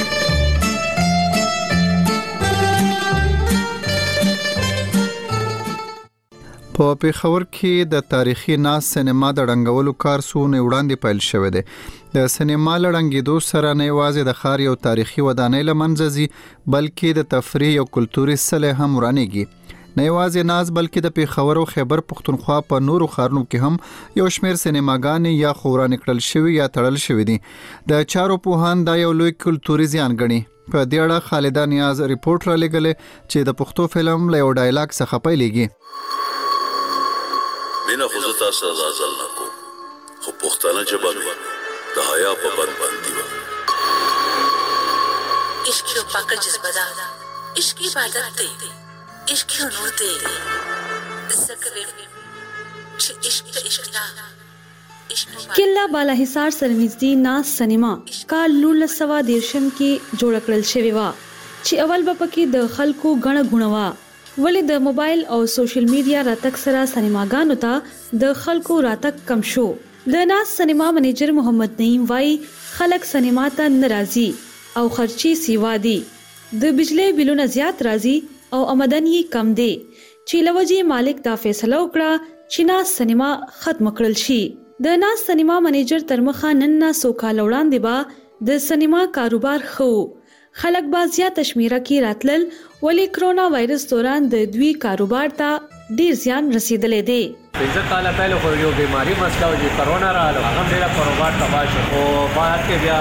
په پیښور کې د تاریخي ناز سینما د ړنګولو کار سونه وړاندې پیل شوی دی. د سینما لړنګېدو سره نه یوازې د ښار یو تاریخي ودانۍ له منځه ځي بلکې د تفریح او کلتوري سلې هم ورانېږي. نه یوازې ناز بلکې د پیښور او خیبر پښتونخوا په نورو ښارونو کې هم یو شمېر سینماګانې یا خو ورانې کړل شوي یا تړل شوي دي. د چارو پوهان دا یو لوی کلتوري زیان ګڼي. په دې اړه خالده نیاز ریپورت را لېږلی چې د پښتو فلم له یو ډایلاګ څخه پیلېږي. مینا خو زه تاسو سره ځل نه کوم خو پښتانه ژبه مې د حیا په بند باندې وه. عشق یو پاکه جذبه ده، عشق عبادت دی، عشق یو نور دی. ذکر چې عشق ته عشق نه کله بالا حصار سره نږدې ناز سینما کال نولس سوه دیرشم کې جوړ کړل شوی و چې اول به پکې د خلکو غڼه غونه وه. ولې د موبایل او سوشل میډیا راتګ سره سینماګانو ته د خلکو راتګ کم شو. د ناز سینما منیجر محمد نعیم وای خلک سینما ته ناراضي او خرچي سیوا دي. د بجلی بلونه زیات راځي او آمدنی کم دی چې لوجي مالک دا فیصله وکړه چې ناز سینما ختم کړل شي. د ناز سینما منیجر تر مخه نن نه سو کال وړاندې با د سینما کاروبار خو خلک با زیات شمیره کې راتلل ولې کرونا وایرس دوران د دوی کاروبار ته ډیر زیان رسیدلې دی. پنځه کاله پهله خو یو بیماری مسله و چې کرونا راغله هغه ډیره کاروبار تباه شو او بعد کې بیا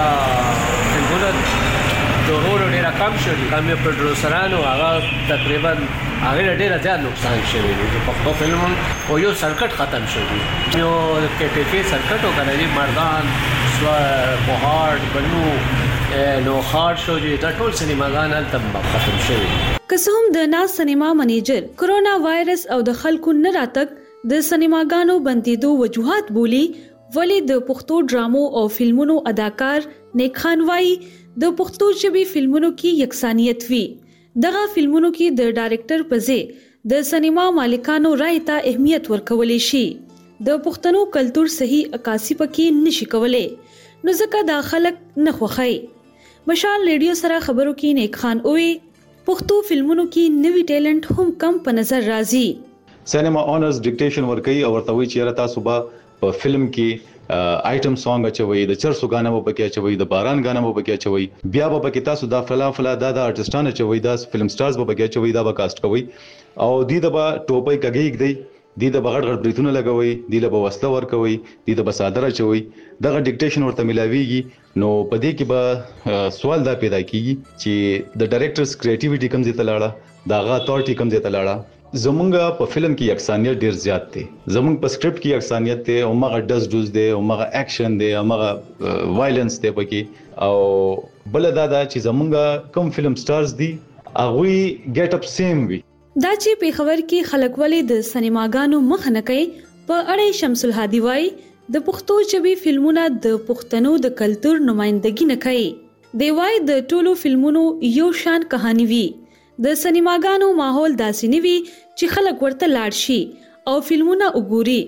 فلمونه د ورو ډیره کم شو. کم پروډوسرانو هغه تقریبا هغه ډیره زیات نقصان شوی دی. په پښتو فلم او یو سرکټ ختم شو دی. یو کې ټي کې سرکټ وکړی مردان سو بهار بنو نو خار شو دی دا ټول سینماګان هلته ختم شوي. که څه هم د ناز سینما منیجر کرونا وایرس او د خلکو نه راتګ د سینماګانو بندېدو وجوهات بولی ولې د پښتو ډرامو او فلمونو اداکار نیک خان وایي د پښتو ژبې فلمونو کې یکسانیت وي. دغه فلمونو کې د ډایرکټر په ځای د سینما مالکانو رائے ته اهمیت ورکولی شي. د پښتنو کلتور صحیح عکاسي پکې نشي کولای نو ځکه دا خلک نه خوښي. مشال ریډیو سره خبرو کې نیک خان اوې پښتو فلمونو کې نوی ټیلنٹ هم کم په نظر راځي. سینما اونرز ډیکټیشن ورکوي او ورته وایي چې تاسو به په فلم کې آیټم سانګ اچوي، د چرسو غانا مو پکې اچوي، د باران غانا مو پکې اچوي، بیا به پکې تاسو دا فلا فلا دا د آرټستان اچوي، دا فلم سټارز به پکې اچوي، دا به کاست کوي او دې د به ټوپۍ کګیګ دی دی د بغړ غړ بریتونه لګوي، دی له وسله ور کوي، دی د بسادر اچوي. دغه ډیکټیشن ورته ملاويږي نو په دې کې به سوال دا پیدا کیږي چې د ډایرکټرز کریټیویټي کم زیاته لاړه، داغه اتورټي کم زیاته لاړه. زمونږ په فلم کې یکسانیت ډیر زیات دی، زمونږ په سکرپټ کې یکسانیت دی او مغه ډز ډوز دی او مغه اکشن دی او مغه وایلنس دی پکې. او بل دا دا چې زمونږ کم فلم سټارز دي هغه ګیټ اپ سیم وي. دا چې پیښور کې خلک ولې د سینماګانو مخ نه کوي په اړه شمس الهادي وای د پښتو ژبې فلمونه د پښتنو د کلتور نمائندګي نه کوي. دی وای د ټولو فلمونو یو شان کہانی وي، د سینماګانو ماحول داسې نه وي چې خلک ورته لاړ شي او فلمونه وګوري.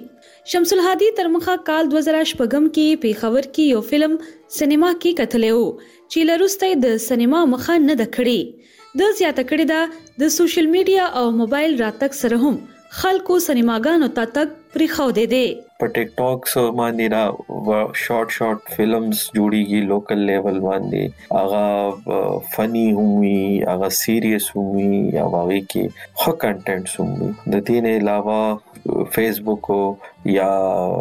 شمس الهادي تر مخه کال دوه زره شپږم کې پیښور کې یو فلم سینما کې کتلی و چې لروسته د سینما مخه نه د کړي د زیاته کړي دا د سوشل میډیا او موبایل راتګ سره هم خلکو سینماګانو ته تک پریخو دي دي په ټیک ټاک سو باندې دا شارټ شارټ فلمز جوړیږي لوکل لیول باندې هغه فنی وي هغه سیریس وي یا هغه کې ښه کنټینټس وي د دې نه علاوه فیسبوک یا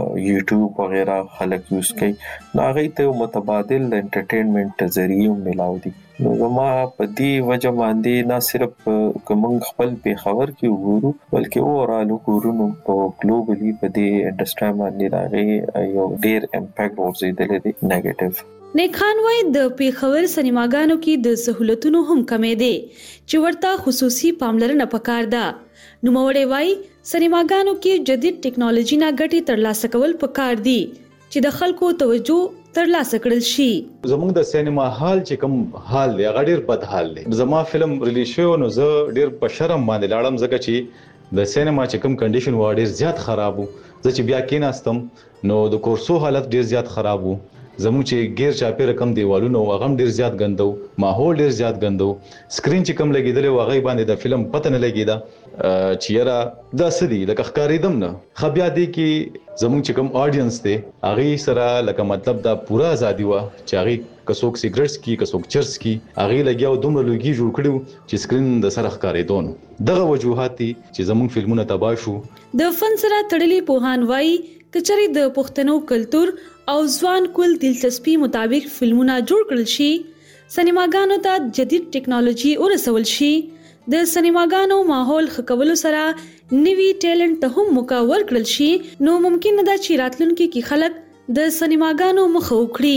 یوټیوب وغیرہ خلک یوز کوي نو هغه ته متبادل انټرټینمنت ذریعہ ملاو دي نو زما په دې وجه باندې نه صرف کوم خپل په خبر کې وګورو بلکې اورال وګورو په ګلوبلی په دې انډستری باندې راغی یو ډیر امپیکټ ورزيدل دي نیگیټیو نیک خان وای د پیښور سینماګانو کې د سہولتونو هم کمې دي چې ورته خصوصي پاملرنه پکار ده نو موړې وای سینماګانو کې جدید ټیکنالوژي نه ګټي ترلاسه کول پکار دي چې د خلکو توجه ترلاسه کړل شي زموږ د سینما هال چې کوم حال دی هغه ډیر بد حال دی زما فلم ریلیز شو نو زه ډیر په شرم باندې لاړم ځکه چې د سینما چې کوم کنډیشن و ډیر زیات خراب وو زه چې بیا کېناستم نو د کورسو حالت ډیر زیات خراب وو زموږ چې غیر چاپی رقم دیوالونو هغه ډیر زیات ګندو ماحول ډیر زیات ګندو سکرین چې کوم لګیدل و هغه باندې د فلم پته نه لګیدا چې یاره دا سدي لکه ښکارېدم نه خو بیا دی کې زموږ چې کوم اډینس دی هغه سره لکه مطلب دا پورا ازادي و چې هغه کڅوک سیګریټس کی کڅوک چرس کی هغه لګیاو دومره لوګي جوړ کړو چې سکرین د سره ښکارېدون دغه وجوهات دي چې زموږ فلمونه تباه شو د فن سره تړلې پوهان وای کچري د پښتنو کلچر او ځوان کول دلچسپي مطابق فلمونه جوړ کړل شي سینماګانو ته جدید ټیکنالوژي ورسول شي د سینماګانو ماحول خکولو سره نوي ټیلنټ ته هم موقع ورکړل شي نو ممکن ده چې راتلونکي کې خلک د سینماګانو مخ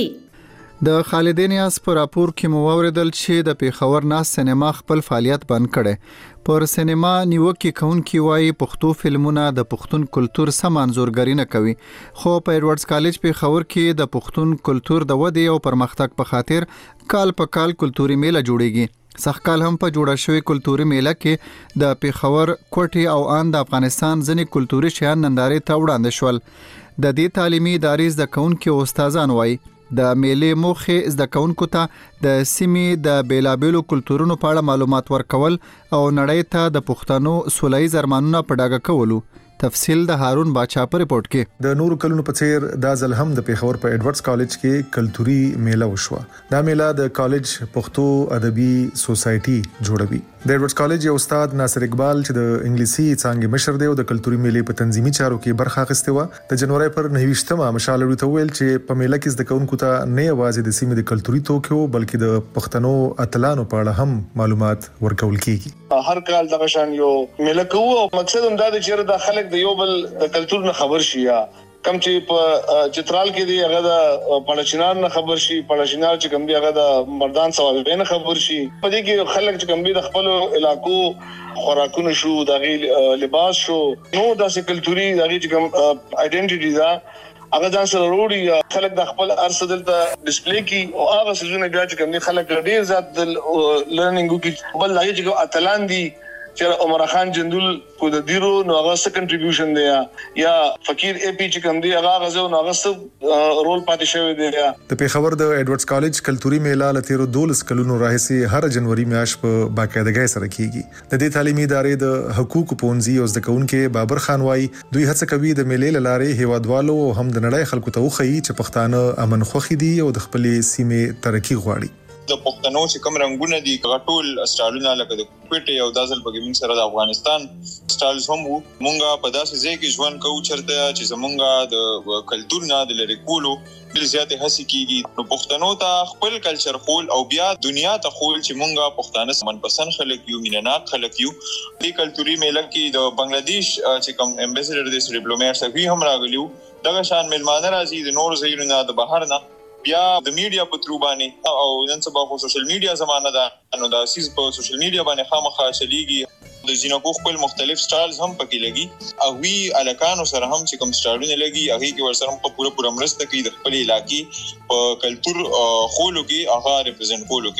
وکړي د خالدین یاس پر راپور کې مو اوریدل چې د پیښور ناس سینما خپل فعالیت بند کړي پر سینما نیوکه کونکي وایي پښتو فلمونه د پښتون کلچر سم انزورګری نه کوي خو په ایډورډز کالج پیښور کې د پښتون کلچر د ودی او پرمختګ په خاطر کال په کال کلتوري میله جوړیږي سخکال هم په جوړه شوی کلتوري میله کې د پیښور کوټي او ان د افغانستان ځنې کلتوري شیان نندارې ته وړاندې شول د دې تعلیمي ادارې زده کوونکي او استادان وایي د میلې موخه زده کوونکو ته د سیمې د بیلابېلو کلتورونو په اړه معلومات ورکول او نړۍ ته د پښتنو سوله‌ییز ارمانونه په ډاګه کولو تفصیل د هارون باچا په رپورت کې د نور کلونو په څیر د ځل هم د پیښور په ایډورډز کالج کې کلتوري میله وشوه دا میله د کالج پښتو ادبي سوسايټي جوړوي د ایډورډز کالج یو استاد ناصر اقبال چې د انګلیسي څانګې مشر دی او د کلتوري میلې په تنظیمي چارو کې برخه اخیسته و د جنوري پر نهویشتمه مشال ورته ویل چې په میله کې زده کوونکو ته نه یوازې د سیمې د کلتوري توکو بلکې د پښتنو اتلانو په اړه هم معلومات ورکول کیږي هر کال دغه شان یو میله کوو او مقصد هم دا دی چې د خلک د یو بل د کلچر نه خبر شي یا کم چې په چترال کې دی هغه د پړچینار نه خبر شي پړچینار چې کوم دی هغه د مردان سوال نه خبر شي په دې کې خلک چې کوم دی د خپل علاقو خوراکونه شو د لباس شو نو د کلچوري د کوم ائیډنټیټي دا هغه ځان سره وروړي خلک د خپل ارسدل ته ډیسپلی کی او هغه سيزونه بیا چې کوم دی خلک ډیر زیات د لرنینګ کې بل لایي چې اتلان دي چې عمر خان جندول کو د دیرو نو هغه څه کنټریبیوشن دی یا فقیر اے پی چې کوم دی هغه غزو نو هغه څه رول پاتې شوی دی د پیښور د ایډورډز کالج کلتوري میله لتیرو دولس کلونو راهسي هر جنوري میاشت په باقاعدګۍ سره کیږي د دې تعلیمي ادارې د حقوقو پونځي او زده کوونکو بابر خان وای دوی هڅه کوي د میلې لارې هیوادوالو هم د نړۍ خلکو ته وخی چې پښتانه امن خوخي دي او د خپل سیمې ترقی غواړي د پښتنو چې کوم رنگونه دي غټول سټایلونه لکه د کوټي او دازل په موږ سره د افغانستان سټایلز هم وو مونږه په داسې ځای کې ژوند کوو چرته چې زمونږه د کلچر نه د لری کولو ډیر زیات هڅه کیږي نو پښتنو ته خپل کلچر خول او بیا دنیا ته خول چې مونږه پښتانه سمن پسند خلک یو مینناک خلک یو د کلچوري میله کې د بنگلاديش چې کوم امبیسډر د ډیپلوماټ سفی هم راغلیو دغه شان ملمانه راځي د نور ځایونو نه د بهر نه بیا د میډیا په ترو باندې او نن سبا په سوشل میډیا زمانه ده نو دا سیس په سوشل میډیا باندې خامخا چلیږي د جنکو خپل مختلف سټایلز هم پکې لګي او وی الکانو سره هم چې کوم سټایلونه لګي هغه کې ورسره په پوره پوره مرسته کوي د خپل علاقې په کلچر خولو کې هغه ریپرزینټ کولو کې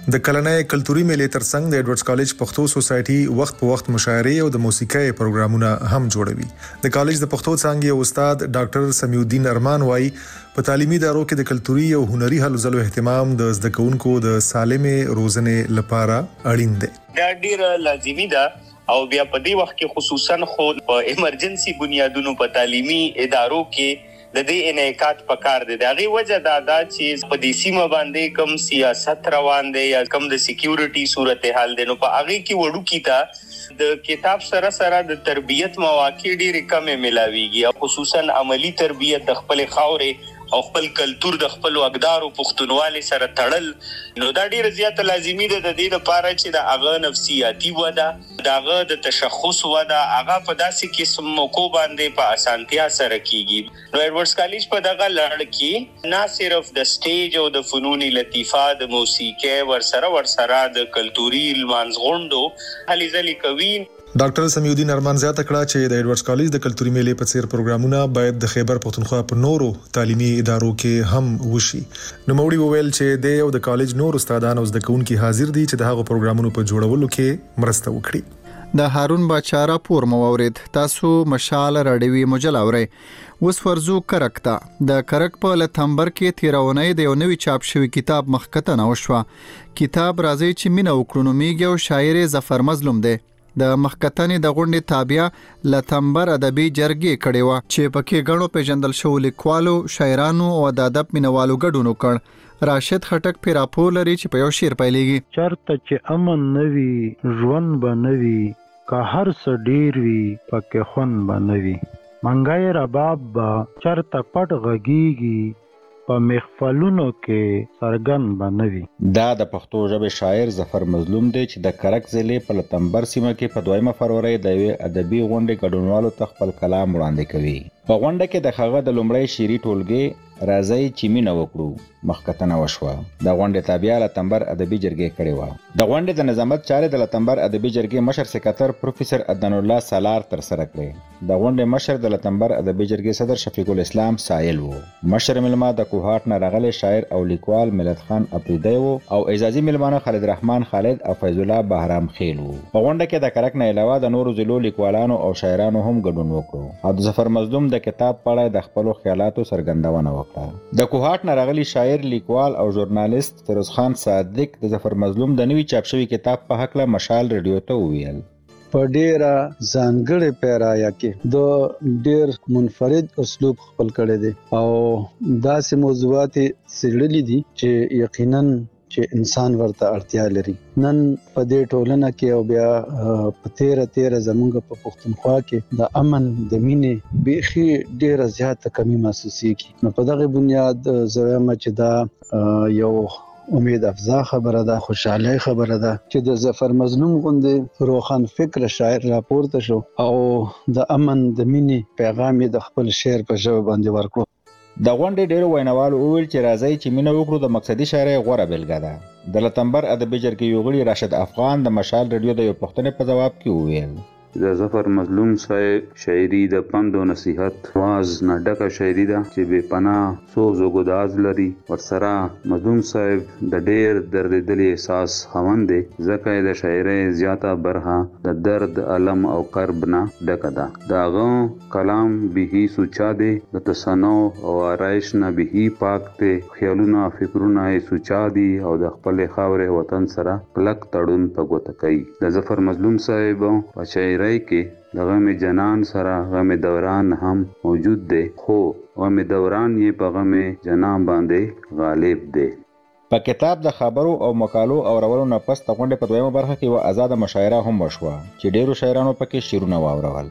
د کلنۍ کلتوري میلې ترڅنګ د ایډورډز کالج پښتو سوسایټي وخت په وخت مشاعرې او د موسیقۍ پروګرامونه هم جوړوي. د کالج د پښتو څانګې استاد ډاکټر سمیع الدین ارمان وايي په تعلیمي ادارو کې د کلتوري او هنري هلو ځلو اهتمام د زده کوونکو د سالمې روزنې لپاره اړین دی. دا ډیر لازمي ده او بیا په دې وخت کې خصوصا خو په ایمرجنسي بنیادونو په تعلیمي ادارو کې د دې انعکاس پکار دی. دا غي وجه دا دا چې په دې سیمه باندې کم سیاست روان دی یا کم د سکیورټي صورتحال دی نو په هغه کې وړو کیته د کتاب سره سره د تربیت مواقع ډېر کم ملاويږي خصوصا عملی تربیت د خپل خاورې او خپل کلچر د خپل وګدارو پښتونوالي سره تړل نو دا ډیره زیاته لازمي ده د دې لپاره چې د هغه نفسیاتي وده دغه د تشخص وده هغه په داسې قسم موکو باندې په اسانتیا سره کیږي. نو ایډورډز کالج په دغه لړ کې نه صرف د سټیج او د فنون لطیفه د موسیقي ورسره ورسره د کلتوري لمانځغوندو هلي ځلې کوي. ډاکټر سمیع الدین ارمان زیاته کړه چې د ایډورډز کالج د کلتوري میلې په څیر پروګرامونه باید د خیبر پښتونخوا په نورو تعلیمي ادارو کې هم وشي. نو موري وویل چې د یو د کالج نور استادان او زده کوونکي حاضر دي چې د هغو پروګرامونو په جوړولو کې مرسته وکړي. د هارون باچا راپور مورید تاسو مشال راډیوي مجله اورئ. اوس ورزو کرک ته د کرک په لتمبر کې تیرونې د یو نوی چاپ شوی کتاب مخکته نوښوا. کتاب راځي چې مینه وکړو نومیږي او شاعر ظفر مظلوم دی. د مخکتنې د غونډې تابع لتمبر ادبي جرګې کړي و چې پکې غنو پیژندل شو لیکوالو شاعرانو او د ادب مینوالو ګډون وکړ. راشد خټک په راپور لري چې په یو شعر پیلېږي. چرته چې امن نوي ژوند به نوي که هر څه ډیر وي پکې خون به نوي منګای رباب به چرته پټ غږیږي په محفلونو کې سرګن بنوي. دا د پښتو ژبې شاعر ظفر مظلوم دی چې د کرک ضلع په لتمبر سیمه کې په دویمه فروری د یوې ادبي غونډې ګډونوالو ته خپل کلام وړاندې کوي. په غونډه کې د هغه د لومړی شعري ټولګې راځي چې مینه وکړو مخکتنه وشوه. د غونډې تابع لتمبر ادبي جرګې کړې و. د غونډې د نظامت چارې د لتمبر ادبي جرګې مشر سکرټر پروفیسور عدنان الله سالار تر سره کړې. د غونډې مشر د لتمبر ادبي جرګې صدر شفیق الاسلام سایل وو. مشر ملما د کوهاټ نه راغلي شاعر او لیکوال ملت خان اپریدی وو او اعزازي ملمانه خالد رحمان خالد او فیض الله بهرام خیل وو. په غونډه کې د کرک نه علاوه د نورو ضلعو لیکوالانو او شاعرانو هم ګډون وکړو او د ظفر مظلوم د کتاب په اړه د خپلو خیالاتو څرګندونه وکړه. د کوهاټ نه راغلي شاعر لیکوال او ژورنالیست فیروز خان صادق د ظفر مظلوم د نوي چاپ شوي کتاب په هکله مشال ریډیو ته وویل. په ډیره ځانګړې پیرایا کې د ډیر منفرد اسلوب خپل کړی دی او داسې موضوعات څېړلي دي چې یقینا چې انسان ورته اړتیا لري. نن په دې ټولنه کې او بیا په تیره تیره زمونږ په پښتونخوا کې د امن د مینې بیخي ډیره زیاته کمی محسوسیږي. نو په دغه بنیاد زه وایم چې دا یو امید افزا خبره ده، خوشاله خبره ده چې د ظفر مظلوم غوندې روخان فکر شاعر راپورته شو او د امن د مینې پیغام یې د خپل شعر په ژبه باندې ورکړو. د غونډې ډیرو ویناوالو وویل چې راځي چې مینه وکړو د مقصدي شاعرۍ غوره بیلګه ده. د لتمبر ادبي جرګې یو غړي راشد افغان د مشال ریډیو د یو پوښتنې په ځواب کې وویل د ظفر مظلوم صاحب شاعري د پند او نصیحت واز نه ډکه شاعري ده چې بې پناه سوز او ګداز لري. ورسره مظلوم صاحب د ډېر دردېدلي احساس خاوند دی ځکه یې د شاعرۍ زیاته برخه د درد الم او کرب نه ډکه ده. د هغه کلام بیخي سوچا دی، د تصنع او آرایش نه بیخي پاک دی. خیالونه فکرونه یې سوچا دي او د خپلې خاورې وطن سره کلک تړون په ګوته کوي. د ظفر مظلوم صاحب په شاعرۍ کې د غم جنان سره غم دوران هم موجود دی، خو غم دوران یې په غم جنان باندې غالب دی. په کتاب د خبرو او مقالو او اورولو نه پس د غونډې په دویمه برخه کې یوه ازاده مشاعره هم وشوه چې ډیرو شاعرانو پکې شعرونه واورول.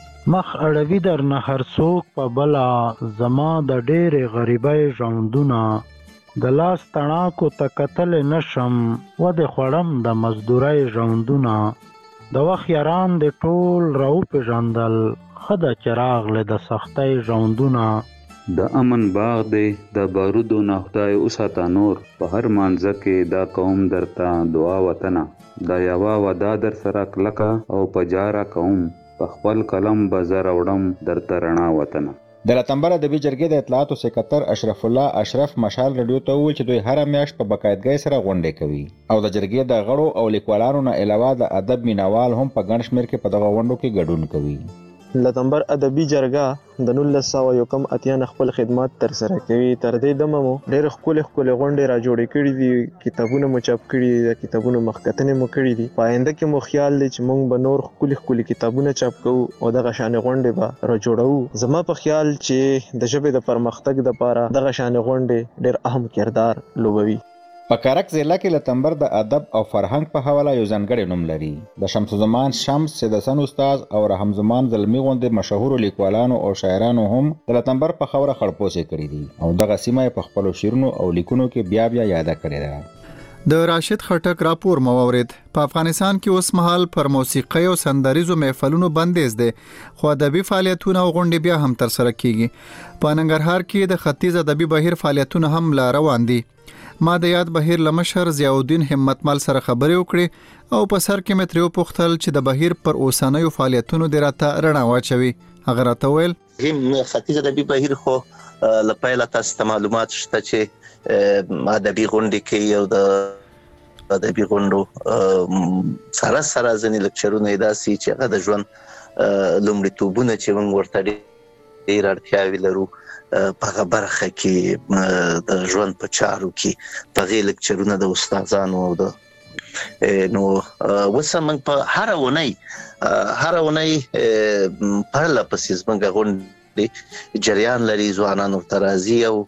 مخ اړوي درنه هر څوک په بله زما د ډېرې غریبۍ ژوندونه د لاس تڼاکو ته کتلی نشم ودې خوړم د مزدورۍ ژوندونه د وخت یاران د ټول راوپېژندل ښه ده چې راغلې د سختۍ ژوندونه. د امن باغ دی د بارودو نه خدای وساته نور په هر مانځه کې دا قوم درته دعا وطنه دا یوه ودا در سره کلکه او په جاره کوم په خپل قلم به زه راوړم درته رڼا وطنه. د لاتمبر ادبي جرګې د اطلاعاتو سکرټر اشرف الله اشرف مشال رادیو ته وویل چې دوی هر میاشت په باقاعدګۍ سره غونډې کوي او د جرګې د غړو او لیکوالانو نه علاوه د ادب مینوال هم په ګڼ شمېر کې په دغه غونډو کې ګډون کوي. لاتمبر ادبي جرګه د نولس سوه یو کم اتیا نه خپل خدمات ترسره کوي. تر دې دمه مو ډېر ښکلې ښکلې غونډې را جوړې کړي دي، کتابونه مو چاپ کړي دي، د کتابونو مخکتنې مو کړي دي. په آینده کې مو خیال دی چې موږ به نور ښکلي ښکلي کتابونه چاپ کوو او دغه شانې غونډې به را جوړوو. زما په خیال چې د ژبې د پرمختګ دپاره دغه شانې غونډې ډېر اهم کردار لوبوي. په کارک ضلع کې لاتمبر د ادب او فرهنګ په حواله یو ځانګړی نوم لري. د شمس الزمان شمس سید حسن استاد او رحم زمان زلمی غوندې مشهورو لیکوالانو او شاعرانو هم د لاتمبر په خاوره خړپوسې کړي دي او دغه سیمه په خپلو شعرونو او لیکنو کې بیا بیا یاده کړې ده. د راشد خټک راپور مو اورید. په افغانستان کې اوس مهال پر موسیقي او سندریزو محفلونو بندیز دي، خو ادبي فعالیتونه او غونډې بیا هم ترسره کیږي. په ننګرهار کې د ختیځ ادبي بهیر فعالیتونه هم لا روان دي. ما د یاد بهیر لمشر ضیاء الدین همتمل سره خبرې وکړې او په سر کې مې ترې وپوښتل چې د بهیر پر اوسنیو فعالیتونو دې راته رڼا واچوي. هغه راته وویل هم ختیځ ادبي بهیر خو له پیله تاسو ته معلومات شته چې ادبي غونډې کوي او د ادبي غونډو سره سره ځینې لکچرونه یې داسې چې هغه د ژوند لومړیتوبونه چې موږ ورته ډېر اړتیاوې لرو په هغه برخه کې د ژوند په چارو کې په هغې لکچرونه د استادانو او د نو اوس موږ په هره اونۍ هره اونۍ پرله پسې زموږ غونډې جریان لري، ځوانان ورته راځي او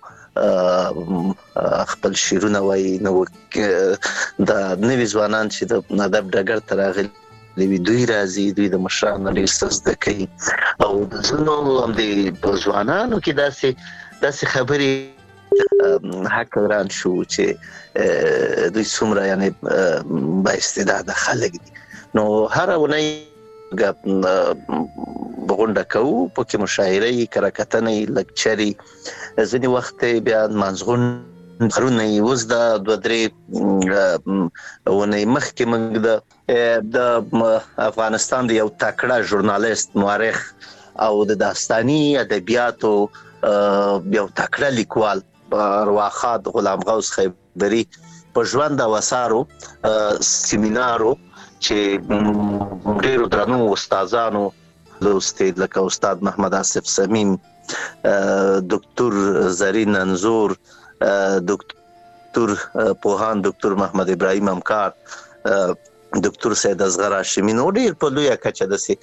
خپل شعرونه وایي. نو د نوي ځوانان چې د ادب ډګر ته راغلي دوی راځي، دوی د مشرانو ډېر څه زده کوي او د ځینو همدې ځوانانو کې داسې داسې خبرې حق ګران شو چې دوی څومره یعنې با استعداده خلک دي. نو هره اونۍ غونډه کوو، پکې مشاعرې، کرکټنې، لکچرې، ځینې وخت بیا نمانځغونډې خرونه اوس د دوه درې ونې مخکې موږ د د افغانستان د یو تکړه ژورنالیست، مورخ او د داستاني ادبیاتو یو تکړه لیکوال ارواښاد غلام غوث خیبري په ژوند او اثارو سیمینارو چې ډېرو درنو استادانو لوستي لکه استاد محمد آصف صمیم، دکتور زرین انزور، دکتور پوهان دکتور محمد ابراهیم امکار، دکتور سید اصغر هاشمي، نو ډېر په لویه کچه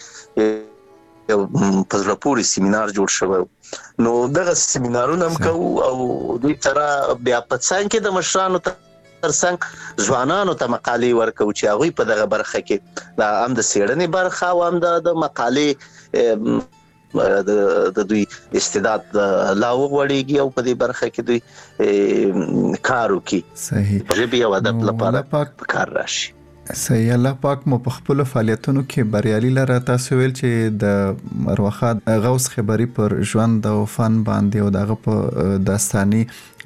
داسې یو په زړه پورې سیمینار جوړ شوی. نو دغه سیمینارونه هم کوو او دوی سره بیا په څنګ کې د مشرانو ترڅنګ ځوانانو ته مقالې ورکوو چې هغوی په دغه برخه کې هم د څېړنې برخه او هم د مقالې د دوی استعداد لا وغوړېږي او په دې برخه کې دوی کار وکړي، صحیح ژبې او ادب لپاره کار راشي. صحیح. الله پاک مو په خپل فعالیتونو کې بریالي لره. تاسو ویل چې د ارواښاد غوث خیبري پر ژوند او فن باندې او دغه په داستاني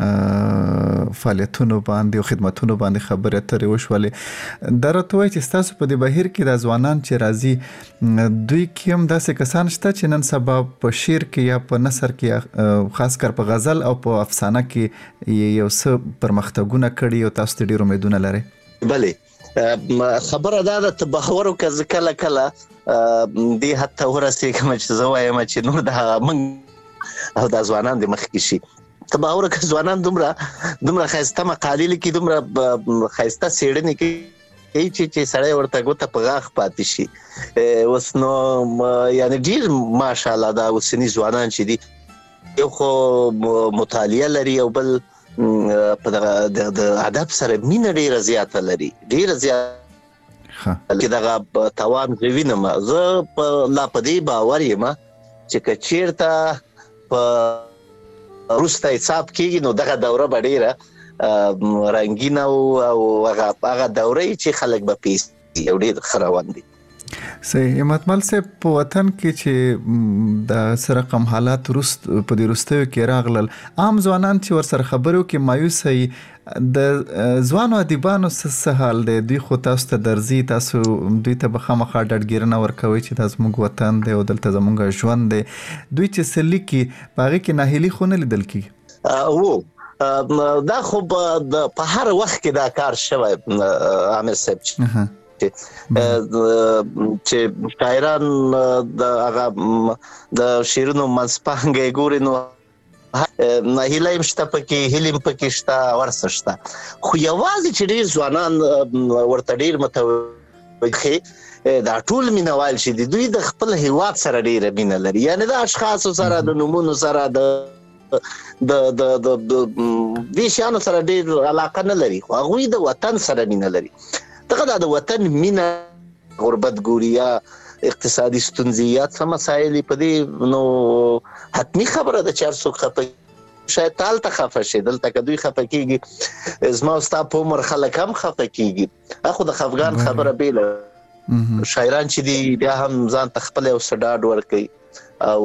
فعالیتونو باندې او خدماتونو باندې خبرې اترې وشولې. دا راته وایي چې ستاسو په دې بهیر کې د ځوانان چې راځي دوی کې هم داسې کسان شته چې نن سبا په شعر کې یا په نثر کې خاص کر په غزل او په افسانه کې یو څه پرمختګونه کړي او تاسو ته ډېر امیدونه لرئ؟ بلې خبره دا ده ته باور وکړه زه کله کله دې حد ته ورسېږم چې زه وایم چې نور د هغه موږ او دا ځوانان د مخکې شي. ته باور وکړه ځوانان دومره دومره ښایسته مقالې لیکي، دومره ښایسته څېړنې کوي چې سړی ورته ګوته په غاښ پاتې شي. اوس نو یعنې ډېر ماشاءالله دا اوسني ځوانان چې دي یو خو مطالعه لري او بل په دغه د ادب سره مینه ډېره زیاته لري، ډېره زیاته چې دغه توان زه وینم. زه لا په دې باور یم چې که چېرته په وروسته حساب کېږي نو دغه دوره به ډېره رنګینه او هغه دوره چې خلک به پیسې یو ډېر ښه روان دي. صحیح. همتمل صاحب په وطن کې چې د سره کم حالات رست په دې وروستیو کې راغلل، عام ځوانان چې ورسره خبرو کې مایوس وي، د ځوانو ادیبانو څه حال دی؟ دوی خو تاسو ته درځي، تاسو دوی ته به خامخا ډاډګیرنه ورکوئ چې دا زموږ وطن دی او دلته زموږ ژوند دی. دوی چې څه لیکي په هغې کې ناهیلي خو نه لیدل کېږي؟ هو دا خو په هر وخت کې دا کار شوی عامر صاحب چې شاعران د هغه د شعرونو منځپانګې ګوري نو هیله هم شته پکې، هیله هم پکې شته، ورڅه شته. خو یوازې چې ډېر ځوانان ورته ډېر متوجه دا ټول مینوال چې دي دوی د خپل هیواد سره ډېره مینه لري، یعنې د اشخاصو سره د نومونو سره د د د د دې شیانو سره ډېر علاقه نه لري، خو هغوی د وطن سره مینه لري. دغه د وطن مینه، غربت ګوري یا اقتصادي ستونزې یا څه مسایل په دې نو حتمی خبره ده چې هر څوک خفه شاید تالته خفه شي، دلته که دوی خفه کېږي زما او ستا په عمر خلک هم خفه کېږي. خو د خفګان خبره بیله، شاعران چې دي بیا هم ځان ته خپل یو څه ډاډ ورکوي او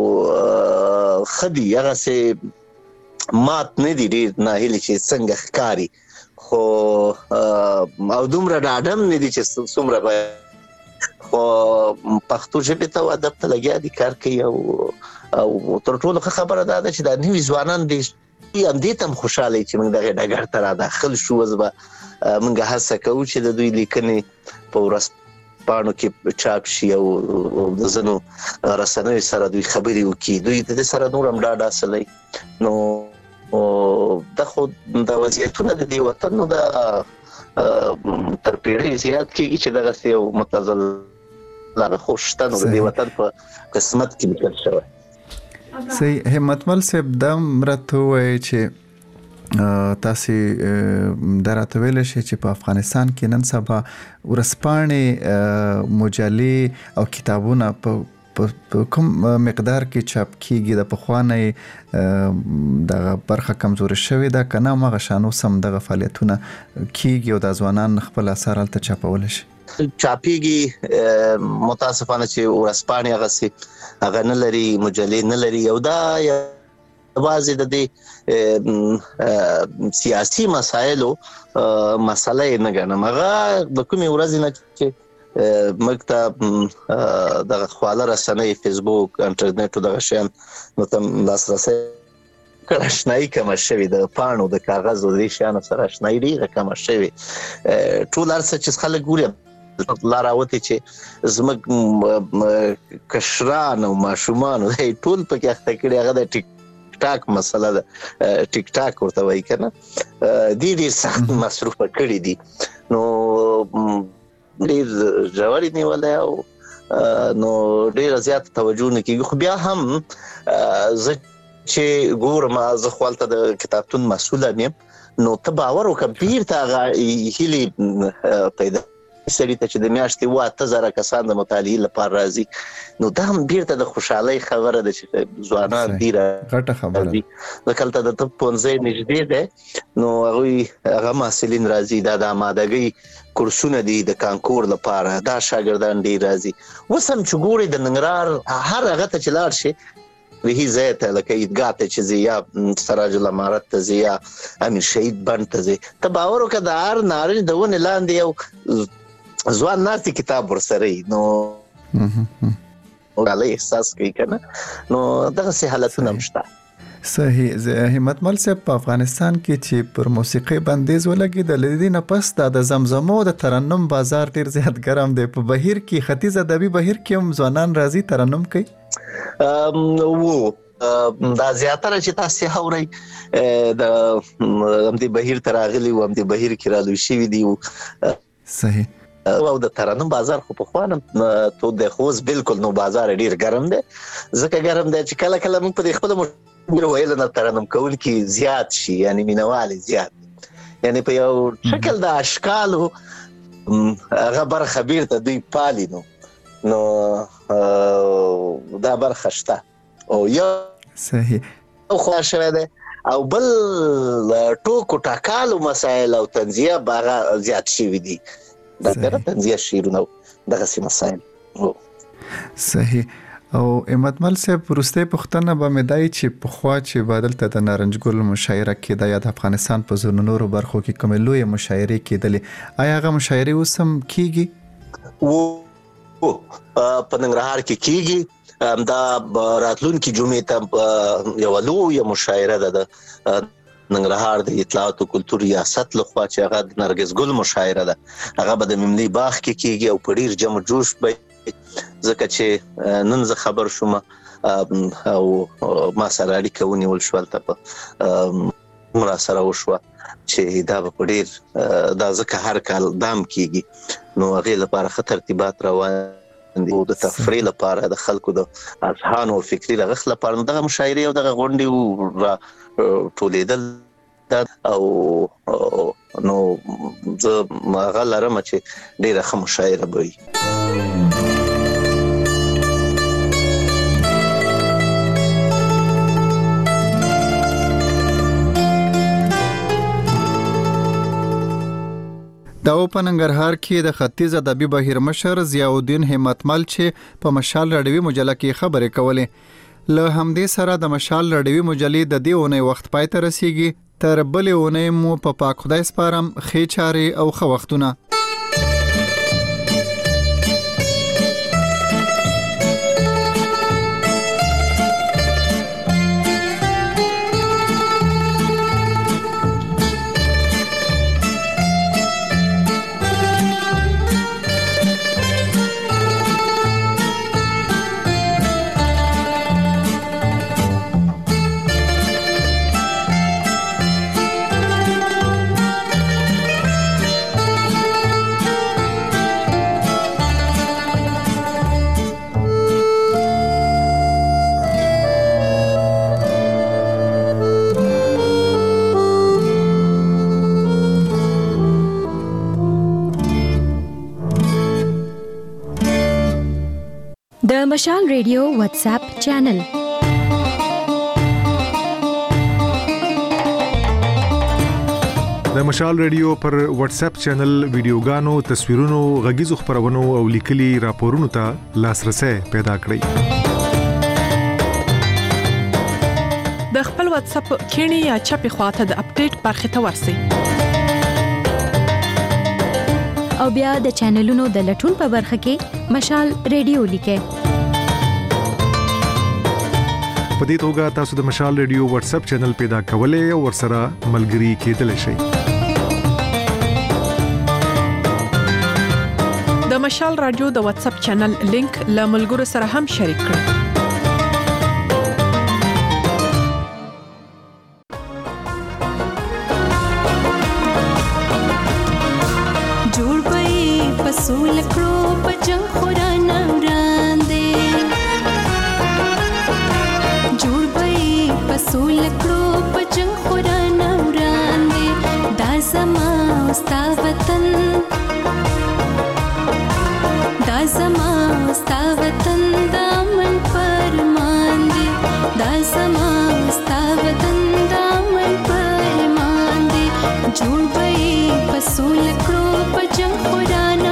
ښه دي، هغسې مات نه دي ډېر ناهیلي چې څنګه ښکاري، خو او دومره ډاډم نه دي چې څومره باید. خو پښتو ژبې ته او ادب ته لګیا دي، کار کوي او او تر ټولو ښه خبره دا ده چې دا نوي ځوانان دي همدې ته هم خوشحاله چې موږ دغې ډګر ته راداخل شو. اوس به موږ هڅه کوو چې د دوی لیکنې په ورځپاڼو کې چاپ شي او د ځینو رسنیو سره دوی خبرې وکړي، دوی د دې سره نور هم ډاډ حاصلوي. نو او دا خو د وضعیتونه د دې وطن نو د تر پیړۍ زیات کېږي چې دغسې یو متزل لغه خو شته نو د دې وطن په قسمت کې لیکل شوی. صحیح. همتمل صاحب دا هم راته ووایئ چې تاسې دا راته ویلی شئ چې په افغانستان کې نن سبا ورځپاڼې، مجلې او کتابونه په په کوم مقدار کې چاپ کیږي؟ د پخوانۍ دغه برخه کمزوري شوې ده که نه هماغه شان اوس هم دغه فعالیتونه کیږي او د ځوانان خپل اثار هلته چاپولی شي؟ چاپیږي، متاسفانه چې ورځپاڼې هغسې هغه نه لري، مجلې نه لري، او دا یوازې د دې سیاسي مسایلو مسله یې نه ګڼم. هغه د کومې ورځې نه چې موږ ته دغه خواله رسنۍ، فیسبوک، انټرنیټ او دغه شیان نو ته لاسرسی کړه، اشنایي کمه شوې، د پاڼو د کاغذ او دې شیانو سره اشنایي ډېره کمه شوې. ټول هر څه چې خلک ګوري لا راوتې چې زموږ کشران او ماشومان ټول پکې اخته کړي، هغه د ټیک ټاک مسله ده، ټیک ټاک ورته وایي که نه، دې ډېر سخت مصروفه کړي دي. نو ډېر ژورې نیولی او نو ډېره زیاته توجه نه کېږي. خو بیا هم زه چې ګورم، زه خو هلته د کتابتون مسؤل یم، نو ته باور وکړه بیرته هغه هیلې پیدا سړي ته چې د میاشتې اوه اته زره کسان د مطالعې لپاره راځي، نو دا هم بیرته د خوشحالۍ خبره ده چې ځوانان دي غټه خبره ده. ځکه هلته د طب پوهنځی نږدې دی، نو هغوی هغه محصلین راځي، دا د آمادګۍ کورسونه دي د کانکور لپاره، دا شاګردان ډېر راځي. اوس هم چې ګورې د ننګرهار هر هغه ته چې لاړ شي، وهي ځای ته لکه عیدګاه ته چې ځي یا سراج العمارت ته ځي یا امیر شهید بند ته ځي، ته باور وکړه د هر نارنج د ونې لاندې یو ځوان ناستي کتاب ورسره وي، نو ډالۍ احساس کوي که نه، نو دغسې حالتونه هم شته. صحیح. همتمل صاحب په افغانستان کې چې پر موسیقۍ بندیز ولګېد، له دې نه پس دا د زمزمو د ترنم بازار ډېر زیات ګرم دی. په بهیر کې، ختیځ ادبي بهیر کې هم ځوانان راځي ترنم کوي؟ و دا زیاتره چې تاسې اورئ د همدې بهیر ته راغلي و، همدې بهیر کې رالوی شوي دي. صحیح. او د ترنم بازار خو پخوا نه تود دی، خو اوس بلکل نو بازار ډېر ګرم دی. ځکه ګرم دی چې کله کله موږ په دې خپله ویل نه ترنم کوونکي زیات شي، یعنې مینهوالې زیات، یعنې په یو شکل د اشکالو هغه برخه بیرته دوی پالي، نو نو دا برخه شته او یو صحیح خوا شوی دی، او بل ټوکو ټاکالو مسایل او تنزیه به هغه زیات شوي دي، دا کنه تنزیه شعرونه او دغسې مسایل. صحیح. او امتمل صاحب پرسته پښتنه به مدای چې په خوا چې بدل ته د نارنج ګل مشاعره کې د یاد افغانستان په زونو نورو برخو کې کومه لوی مشاعره کېدلې، آیا هغه مشاعره اوسم کیږي؟ و په ننګرهار کې کیږي. دا راتلونکي جمعې ته یو لوی مشاعره ده د ننګرهار د اطلاعات او کلتور ریاست لخوا چې هغه د نرګس ګل مشاعره ده. هغه به د مملي باغ کې کیږي او په ډیر جمع جوش به ځکه چې نن زه خبر شوم او ما سره اړیکه ونیول شو ته په مراسله وشوه چې دا په ډیر دا ځکه هر کال دام کیږي نو هغه لپاره خطر ترتیبات روان دي او د تفریح لپاره د خلکو د اذهان او فکری لغخ لپاره دغه مشاعره او دغه غونډې ټولیدل او نو زه هغه لرم چې ډیره ښه مشاعره به وي. دا په ننګرهار کې د ختیځ ادبي بهیر مشر ضیاء الدین همتمل چې په مشال راډیوي مجله کې خبرې کولې. له همدې سره د مشال راډیوي مجلې د دې اونۍ وخت پای ته رسیږي. تر بلې اونۍ مو په پاک خدای سپارم ښې چارې او ښه وختونه. د مشال ریډیو واتس اپ چینل. د مشال ریډیو پر واتس اپ چینل ویډیوګانو، تصویرونو، غږیزو خبرونو او لیکلي راپورونو ته لاسرسي پیدا کړئ. د خپل واتس اپ کینی یا چپی خواته د اپډیټ برخه ته ورسئ. او بیا د چینلونو د لټون په برخه کې مشال ریډیو لیکئ. په دې توګه تاسو د مشال ریډیو واتس اپ چینل پیدا کولای او ورسره ملګري کېدلی شئ. د مشال رادیو د واتس اپ چینل لینک له ملګرو سره هم شریک کړئ. پسول کړو په جنگ خورانه وړاندې جوړ به پسول کړو په جنگ خورانه وړاندې دا زما ستا وطن دا زما ستا وطن دا من فرمان دی دا زما ستا وطن دا من فرمان دی جوړ به پسول کړو په جنگ خورانه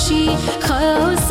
شي خاوس